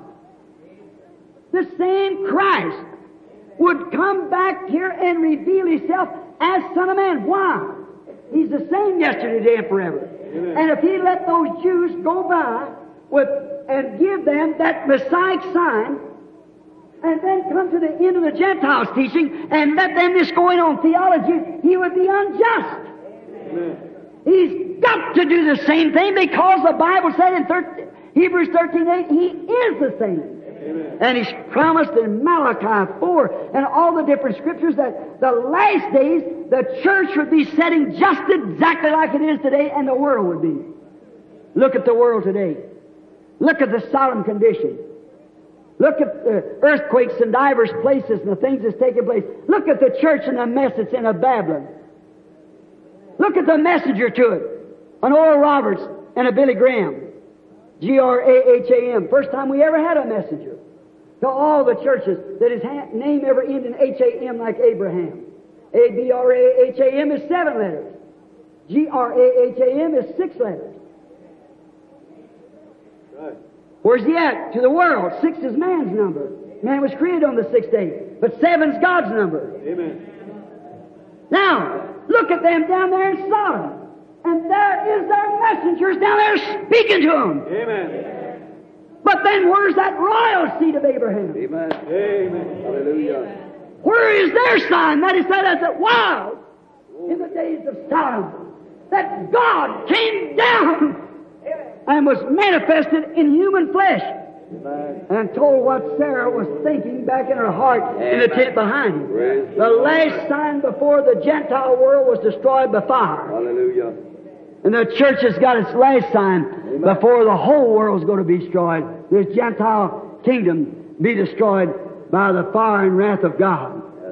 [SPEAKER 3] the same Christ, would come back here and reveal Himself as Son of Man. Why? He's the same yesterday, today, and forever. Amen. And if He let those Jews go by with and give them that Messiah sign, and then come to the end of the Gentiles' teaching and let them just go in on theology, He would be unjust. Amen. He's got to do the same thing, because the Bible said in thirteen, Hebrews thirteen eight, He is the same. Amen. And He's promised in Malachi four and all the different scriptures that the last days the church would be setting just exactly like it is today, and the world would be. Look at the world today. Look at the Sodom condition. Look at the earthquakes in divers places and the things that's taking place. Look at the church and the mess that's in of Babylon. Look at the messenger to it. An Oral Roberts and a Billy Graham. G R A H A M. First time we ever had a messenger to all the churches that his name ever ended in H A M like Abraham. A B R A H A M is seven letters. G R A H A M is six letters. Right. Where's he at? To the world. Six is man's number. Man was created on the sixth day. But seven's God's number. Amen. Now, look at them down there in Sodom. And there is their messengers down there speaking to them. Amen. But then where's that royal seed of Abraham?
[SPEAKER 2] Amen. Amen. Hallelujah.
[SPEAKER 3] Where is their sign? That is said as it was in the days of Sodom. That God came down and was manifested in human flesh. Amen. And told what Sarah was thinking back in her heart. Amen. In the tent behind him. Praise the last sign before the Gentile world was destroyed by fire.
[SPEAKER 2] Hallelujah.
[SPEAKER 3] And the church has got its last sign. Amen. Before the whole world is going to be destroyed. This Gentile kingdom be destroyed by the fire and wrath of God.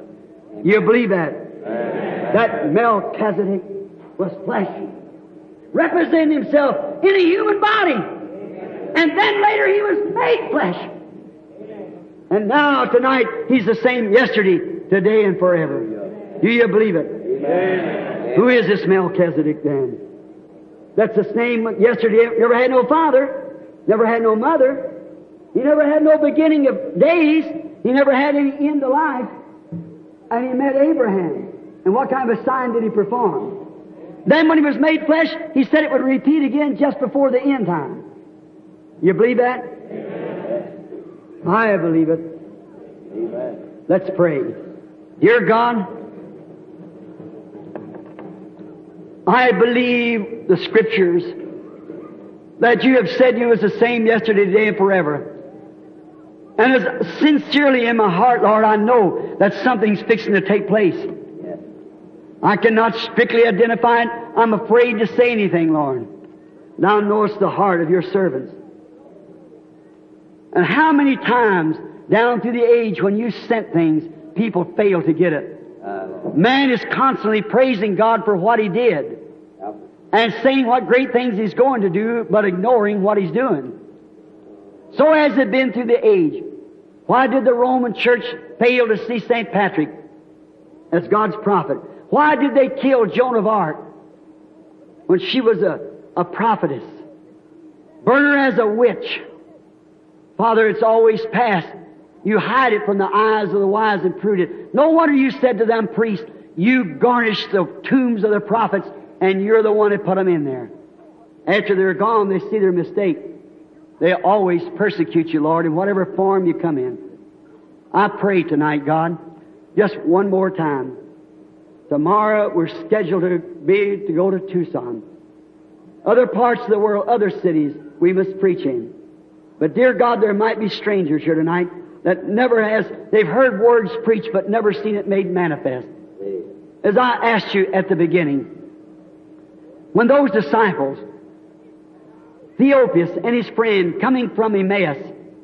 [SPEAKER 3] You believe that? Amen. That Melchizedek was flesh, representing himself in a human body. And then later he was made flesh. And now, tonight, he's the same yesterday, today, and forever. Do you believe it? Amen. Who is this Melchizedek then? That's the same yesterday. Never had no father, never had no mother. He never had no beginning of days. He never had any end to life. And he met Abraham. And what kind of a sign did he perform? Then when he was made flesh, he said it would repeat again just before the end time. You believe that? Amen. I believe it. Amen. Let's pray. Dear God, I believe the Scriptures that you have said you was the same yesterday, today, and forever. And as sincerely in my heart, Lord, I know that something's fixing to take place. Yes. I cannot strictly identify it. I'm afraid to say anything, Lord. Thou knowest the heart of your servants. And how many times down through the age when you sent things, people fail to get it. Uh, Man is constantly praising God for what He did and saying what great things He's going to do, but ignoring what He's doing. So has it been through the age. Why did the Roman Church fail to see Saint Patrick as God's prophet? Why did they kill Joan of Arc when she was a, a prophetess? Burn her as a witch. Father, it's always past. You hide it from the eyes of the wise and prudent. No wonder you said to them priests, you garnish the tombs of the prophets, and you're the one that put them in there. After they're gone, they see their mistake. They always persecute you, Lord, in whatever form you come in. I pray tonight, God, just one more time. Tomorrow we're scheduled to be to go to Tucson. Other parts of the world, other cities, we must preach in. But dear God, there might be strangers here tonight that never has, they've heard words preached but never seen it made manifest. As I asked you at the beginning, when those disciples, Theophilus and his friend coming from Emmaus,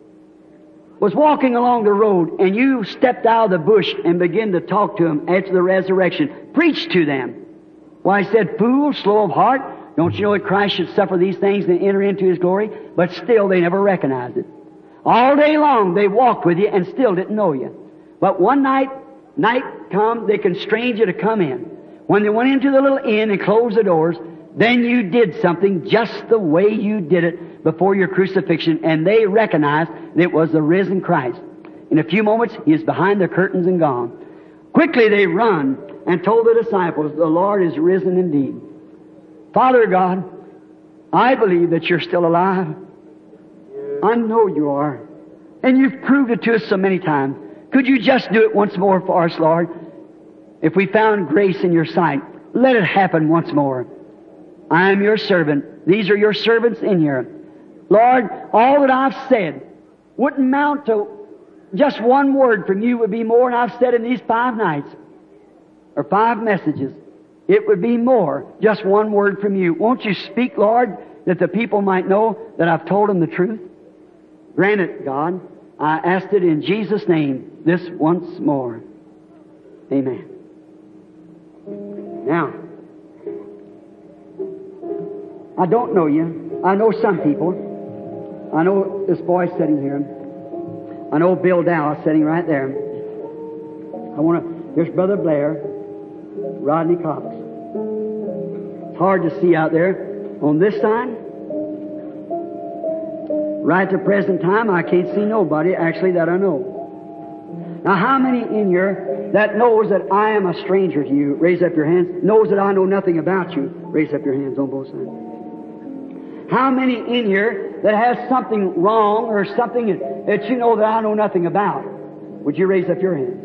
[SPEAKER 3] was walking along the road and you stepped out of the bush and began to talk to them after the resurrection, preach to them. Why, he said, fool, slow of heart, don't you know that Christ should suffer these things and enter into His glory? But still they never recognized it. All day long they walked with you and still didn't know you. But one night, night come, they constrained you to come in. When they went into the little inn and closed the doors, then you did something just the way you did it before your crucifixion, and they recognized that it was the risen Christ. In a few moments, He is behind the curtains and gone. Quickly they run and told the disciples, the Lord is risen indeed. Father God, I believe that you're still alive. I know you are. And you've proved it to us so many times. Could you just do it once more for us, Lord? If we found grace in your sight, let it happen once more. I am your servant. These are your servants in here. Lord, all that I've said wouldn't amount to just one word from you would be more than I've said in these five nights or five messages. It would be more, just one word from you. Won't you speak, Lord, that the people might know that I've told them the truth? Grant it, God. I asked it in Jesus' name this once more. Amen. Now, I don't know you. I know some people. I know this boy sitting here. I know Bill Dow sitting right there. I want to, here's Brother Blair, Rodney Cox. It's hard to see out there. On this side, right at the present time, I can't see nobody actually that I know. Now, how many in here that knows that I am a stranger to you? Raise up your hands. Knows that I know nothing about you? Raise up your hands on both sides. How many in here that has something wrong or something that you know that I know nothing about? Would you raise up your hands?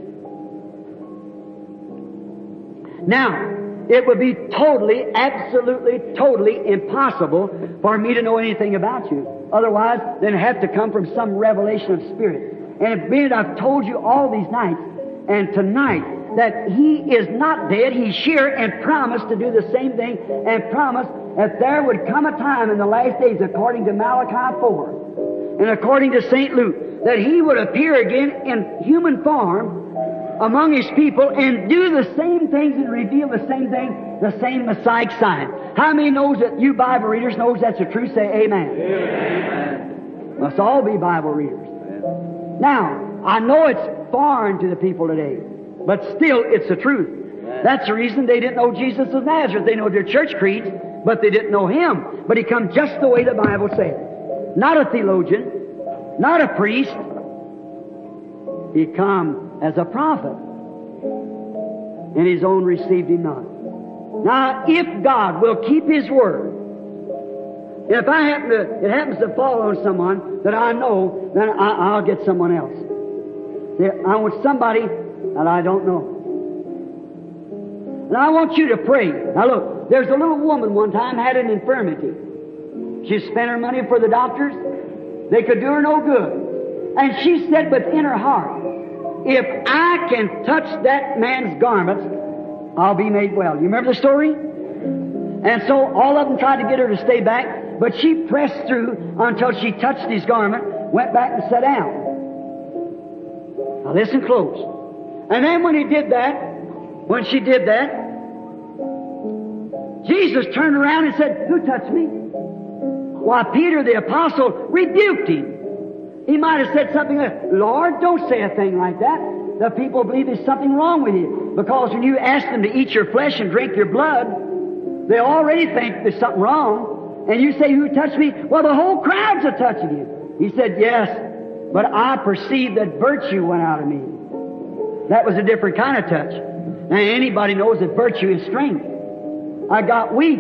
[SPEAKER 3] Now, it would be totally, absolutely, totally impossible for me to know anything about you. Otherwise, then it have to come from some revelation of spirit. And being I've told you all these nights and tonight that He is not dead, He's here, and promised to do the same thing, and promised that there would come a time in the last days, according to Malachi four, and according to Saint Luke, that He would appear again in human form among His people and do the same things and reveal the same thing, the same Messiah sign. How many knows that you Bible readers knows that's the truth? Say amen. Amen. Must all be Bible readers. Amen. Now, I know it's foreign to the people today, but still it's the truth. Amen. That's the reason they didn't know Jesus of Nazareth. They know their church creeds, but they didn't know Him. But He come just the way the Bible said. Not a theologian, not a priest. He come as a prophet, and His own received Him not. Now, if God will keep His word, and if I happen to, it happens to fall on someone that I know, then I, I'll get someone else. I want somebody that I don't know. And I want you to pray. Now look, there's a little woman one time had an infirmity. She spent her money for the doctors. They could do her no good. And she said within her heart, if I can touch that man's garments, I'll be made well. You remember the story? And so all of them tried to get her to stay back, but she pressed through until she touched his garment, went back and sat down. Now listen close. And then when he did that, when she did that, Jesus turned around and said, who touched me? Why, Peter the apostle rebuked him. He might have said something like, Lord, don't say a thing like that. The people believe there's something wrong with you. Because when you ask them to eat your flesh and drink your blood, they already think there's something wrong. And you say, who touched me? Well, the whole crowd's a touching you. He said, yes, but I perceived that virtue went out of me. That was a different kind of touch. Now, anybody knows that virtue is strength. I got weak.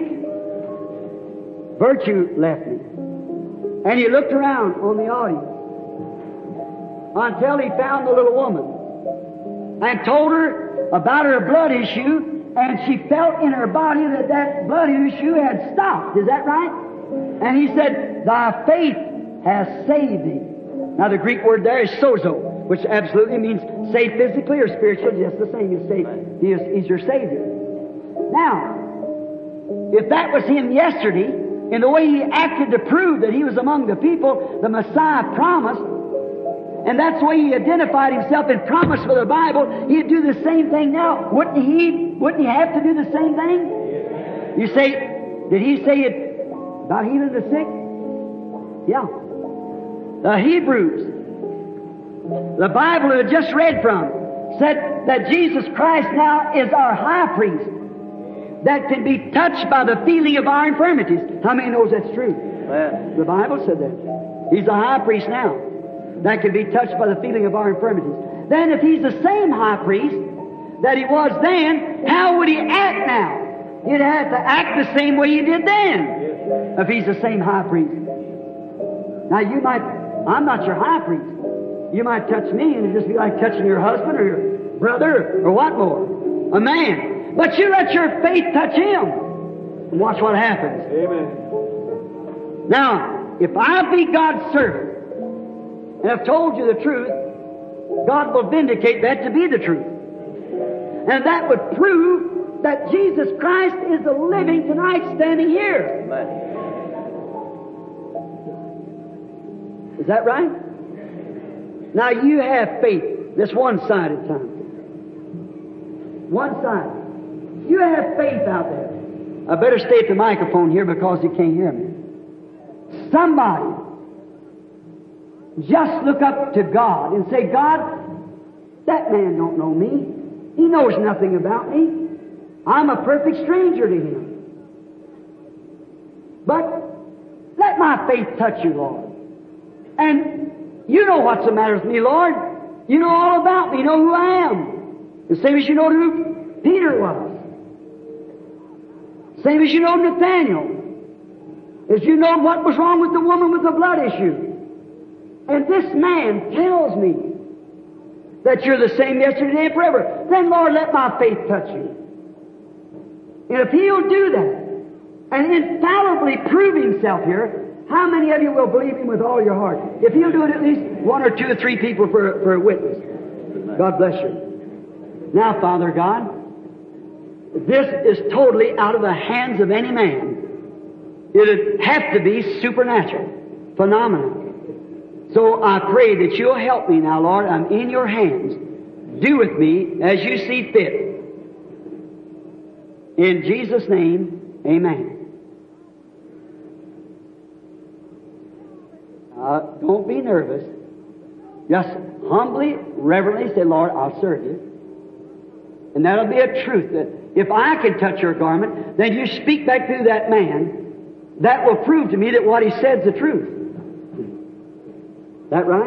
[SPEAKER 3] Virtue left me. And he looked around on the audience until he found the little woman and told her about her blood issue, and she felt in her body that that blood issue had stopped. Is that right? And he said, thy faith has saved thee. Now the Greek word there is sozo, which absolutely means saved physically or spiritually, just the same as saved. He is, he's your Savior. Now, if that was him yesterday, in the way he acted to prove that he was among the people the Messiah promised, and that's the way he identified himself and promised for the Bible, he'd do the same thing now. Wouldn't he, wouldn't he have to do the same thing? You say, did he say it about healing the sick? Yeah. The Hebrews, the Bible that I just read from, said that Jesus Christ now is our high priest that can be touched by the feeling of our infirmities. How many knows that's true? Well, the Bible said that. He's a high priest now that can be touched by the feeling of our infirmities. Then if he's the same high priest that he was then, how would he act now? He'd have to act the same way he did then if he's the same high priest. Now you might, I'm not your high priest. You might touch me and it'd just be like touching your husband or your brother or what more? A man. But you let your faith touch him and watch what happens.
[SPEAKER 2] Amen.
[SPEAKER 3] Now, if I be God's servant and have told you the truth, God will vindicate that to be the truth. And that would prove that Jesus Christ is the living tonight standing here. Is that right? Now you have faith. This one-sided time. One-sided. You have faith out there. I better stay at the microphone here because you can't hear me. Somebody just look up to God and say, God, that man don't know me. He knows nothing about me. I'm a perfect stranger to him. But let my faith touch you, Lord. And you know what's the matter with me, Lord. You know all about me. You know who I am. The same as you know who Peter was. Same as you know Nathaniel. As you know what was wrong with the woman with the blood issue. And this man tells me that you're the same yesterday and forever. Then, Lord, let my faith touch you. And if he'll do that, and infallibly prove himself here, how many of you will believe him with all your heart? If he'll do it, at least one or two or three people for, for a witness. God bless you. Now, Father God, this is totally out of the hands of any man. It'd have to be supernatural, phenomenal. So I pray that you'll help me now, Lord. I'm in your hands. Do with me as you see fit. In Jesus' name, amen. Uh, don't be nervous. Just humbly, reverently say, Lord, I'll serve you. And that'll be a truth that if I can touch your garment, then you speak back through that man. That will prove to me that what he said is the truth. Is that right?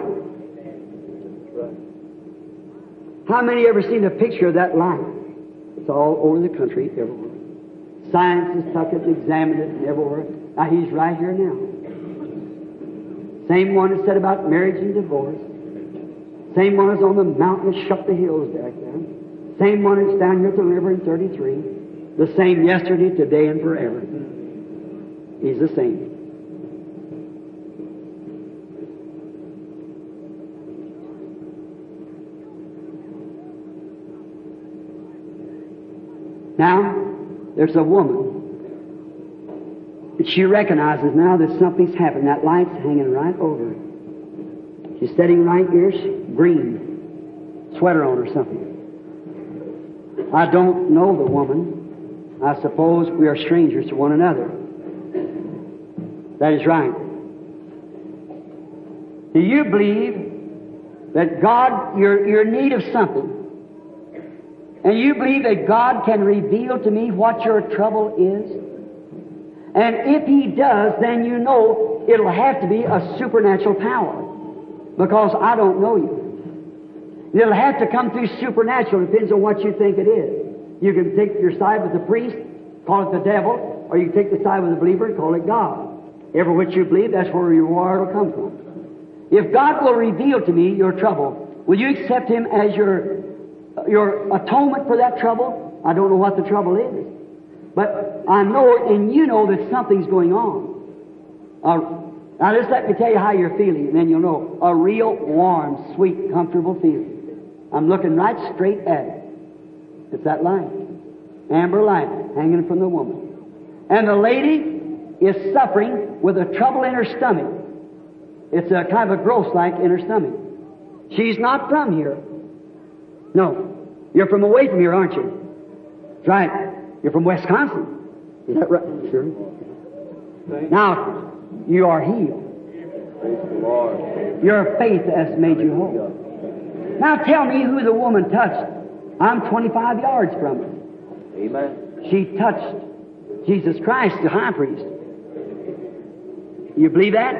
[SPEAKER 3] How many ever seen a picture of that light? It's all over the country, everywhere. Science has took it and examined it and everywhere. Now he's right here now. Same one that said about marriage and divorce. Same one that's on the mountain that shut the hills back there. Same one that's down here at the river in thirty-three. The same yesterday, today, and forever. He's the same. Now, there's a woman. She recognizes now that something's happened. That light's hanging right over her. She's sitting right here, green, sweater on or something. I don't know the woman. I suppose we are strangers to one another. That is right. Do you believe that God, you're, you're in need of something? And you believe that God can reveal to me what your trouble is? And if He does, then you know it'll have to be a supernatural power. Because I don't know you. It'll have to come through supernatural. It depends on what you think it is. You can take your side with the priest, call it the devil, or you can take the side with the believer and call it God. Every which you believe, that's where your reward will come from. If God will reveal to me your trouble, will you accept Him as your your atonement for that trouble? I don't know what the trouble is. But I know, and you know, that something's going on. Uh, now just let me tell you how you're feeling, and then you'll know. A real warm, sweet, comfortable feeling. I'm looking right straight at it. It's that light. Amber light hanging from the woman. And the lady is suffering with a trouble in her stomach. It's a kind of a growth like in her stomach. She's not from here. No. You're from away from here, aren't you? That's right. You're from Wisconsin. Is that right? Sure. Now, you are healed. Your faith has made you whole. Now tell me who the woman touched. I'm twenty-five yards from her.
[SPEAKER 2] Amen.
[SPEAKER 3] She touched Jesus Christ, the high priest. You believe that?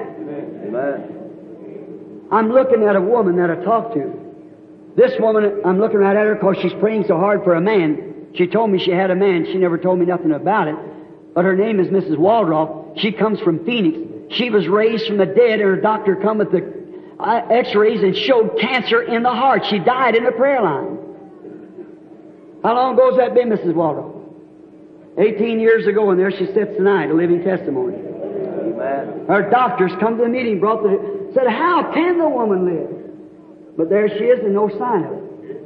[SPEAKER 2] Amen.
[SPEAKER 3] I'm looking at a woman that I talked to. This woman, I'm looking right at her because she's praying so hard for a man. She told me she had a man. She never told me nothing about it. But her name is Missus Waldroff. She comes from Phoenix. She was raised from the dead, and her doctor come with the uh, x-rays and showed cancer in the heart. She died in the prayer line. How long ago has that been, Missus Waldroff? Eighteen years ago, and there she sits tonight, a living testimony.
[SPEAKER 2] Amen.
[SPEAKER 3] Her doctors come to the meeting, brought the, said, how can the woman live? But there she is and no sign of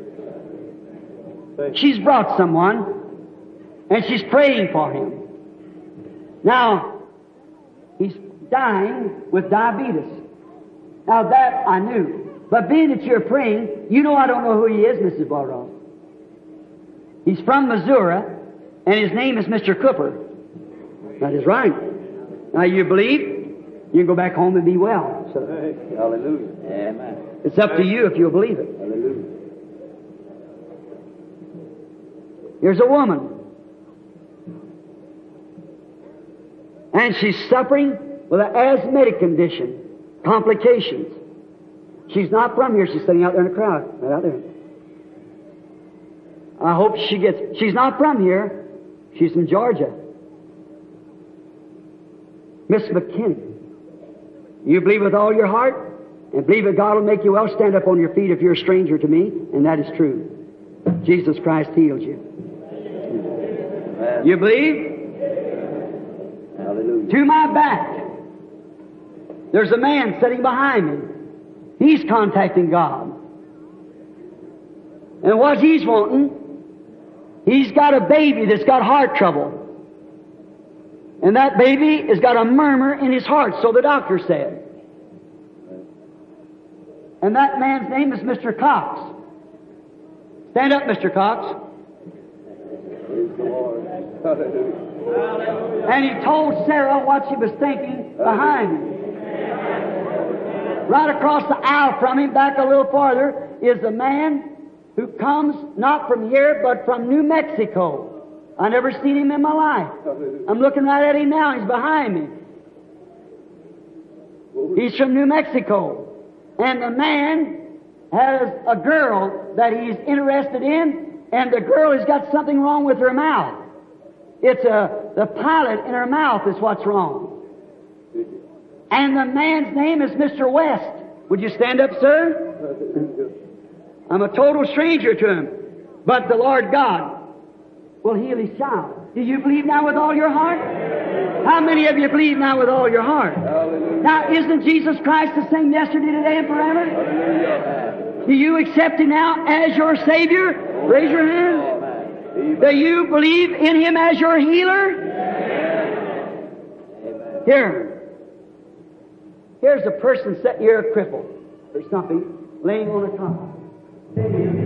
[SPEAKER 3] it. She's brought someone, and she's praying for him. Now, he's dying with diabetes. Now that I knew. But being that you're praying, you know I don't know who he is, Missus Waldroff. He's from Missouri, and his name is Mister Cooper. That is right. Now you believe, you can go back home and be well. So,
[SPEAKER 2] hallelujah. Amen.
[SPEAKER 3] It's up to you if you'll believe it.
[SPEAKER 2] Hallelujah.
[SPEAKER 3] Here's a woman. And she's suffering with an asthmatic condition, complications. She's not from here. She's sitting out there in the crowd, right out there. I hope she gets... She's not from here. She's from Georgia. Miss McKinney. You believe with all your heart? And believe that God will make you well. Stand up on your feet if you're a stranger to me. And that is true. Jesus Christ healed you.
[SPEAKER 2] Amen.
[SPEAKER 3] You believe?
[SPEAKER 2] Hallelujah.
[SPEAKER 3] To my back, there's a man sitting behind me. He's contacting God. And what he's wanting, he's got a baby that's got heart trouble. And that baby has got a murmur in his heart, so the doctor said. And that man's name is Mister Cox. Stand up, Mister Cox.
[SPEAKER 2] Praise the Lord. Hallelujah.
[SPEAKER 3] And he told Sarah what she was thinking behind him. Right across the aisle from him, back a little farther, is a man who comes not from here, but from New Mexico. I never seen him in my life. I'm looking right at him now. He's behind me. He's from New Mexico. And the man has a girl that he's interested in, and the girl has got something wrong with her mouth. It's a, the pilot in her mouth is what's wrong. And the man's name is Mister West. Would you stand up, sir? I'm a total stranger to him. But the Lord God will heal his child. Do you believe now with all your heart? How many of you believe now with all your heart?
[SPEAKER 2] Hallelujah.
[SPEAKER 3] Now, isn't Jesus Christ the same yesterday, today, and forever?
[SPEAKER 2] Hallelujah.
[SPEAKER 3] Do you accept Him now as your Savior? Raise your hand.
[SPEAKER 2] Amen.
[SPEAKER 3] Do you believe in Him as your healer?
[SPEAKER 2] Amen.
[SPEAKER 3] Here. Here's a person sitting here crippled or something, laying on a cot. I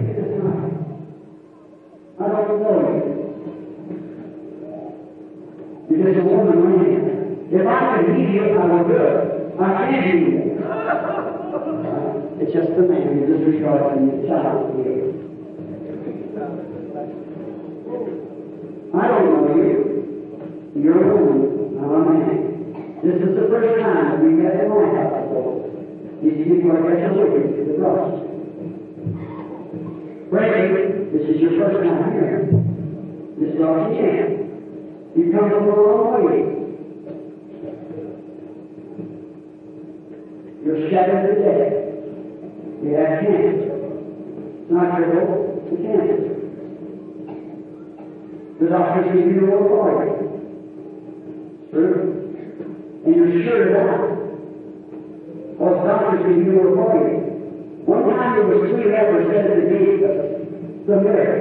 [SPEAKER 3] don't know you. Because a woman ran. If I could heal you, I would do it. I can't heal you. It's just a man who just rejoicing in the child. I don't know you. You're a woman. I'm a man. This is the first time that we met in my house before. These people are getting looking to the cross. Pray, this is your first time here. This is all you can. You come from a long way. You're shattered to death. You have cancer. It's not your fault, it's cancer. The doctors give you more for you. True. And you're sure of that. Those doctors give you more for you. One time there was three lepers set at the gate of Samaria.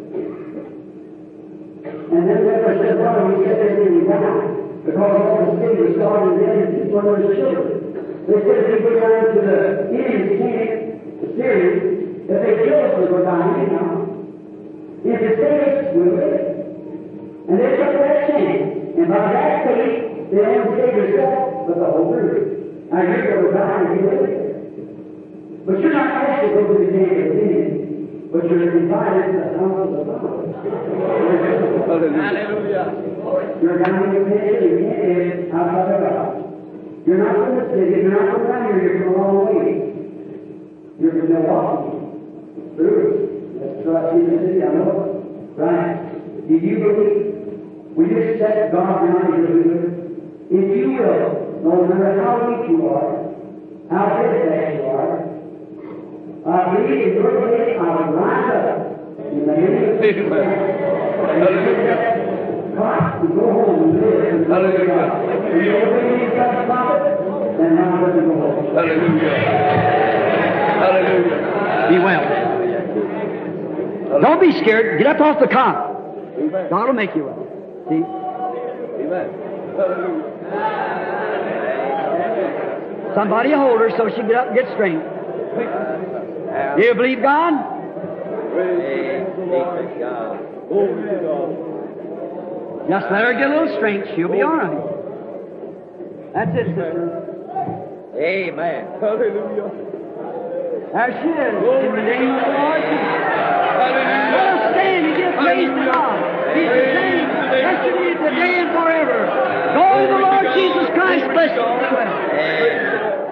[SPEAKER 3] And then the leper said, "Brother, we said there till we die, because all the city was starving and dead, and people were his children." They said if we go down to the enemy's camp, the Syrians, if they kill us, we'll go down anyhow. If they save us, we'll live. And they took that chance. And by that faith, they only saved yourself, but the whole group. Now you're going to die and you live. But you're not asked to go to the camp of the enemy, but you're invited to the house of the Lord.
[SPEAKER 2] Hallelujah.
[SPEAKER 3] You're down in your head, you can't live outside of God. You're not from the city, you're not from around here, you're from a long way. You're from Milwaukee. True. That's right, in the city, I know. Right. Do you believe? Will you accept God now as your leader? If you will, no matter how weak you are, how steadfast you are, I believe in your faith I will rise up in the name of Jesus.
[SPEAKER 2] Hallelujah.
[SPEAKER 3] God, to go home and live and
[SPEAKER 2] Hallelujah.
[SPEAKER 3] If you obey God's prophet, then now let him go home.
[SPEAKER 2] Hallelujah. Hallelujah.
[SPEAKER 3] Be well. Don't be scared. Get up off the cot.
[SPEAKER 2] Amen.
[SPEAKER 3] God will make you well. See?
[SPEAKER 2] Amen. Hallelujah.
[SPEAKER 3] Somebody hold her so she can get up and get straight. Do you believe God?
[SPEAKER 2] Praise God. Glory to God.
[SPEAKER 3] Just let her get a little strength. She'll be all right. That's it, sister.
[SPEAKER 2] Amen. Hallelujah.
[SPEAKER 3] There she is. In the name of the Lord Jesus.
[SPEAKER 2] Hallelujah.
[SPEAKER 3] Let us stand and give praise to God. He's the same yesterday, today, and forever. Go to the Lord Jesus Christ. Bless you.
[SPEAKER 2] Amen.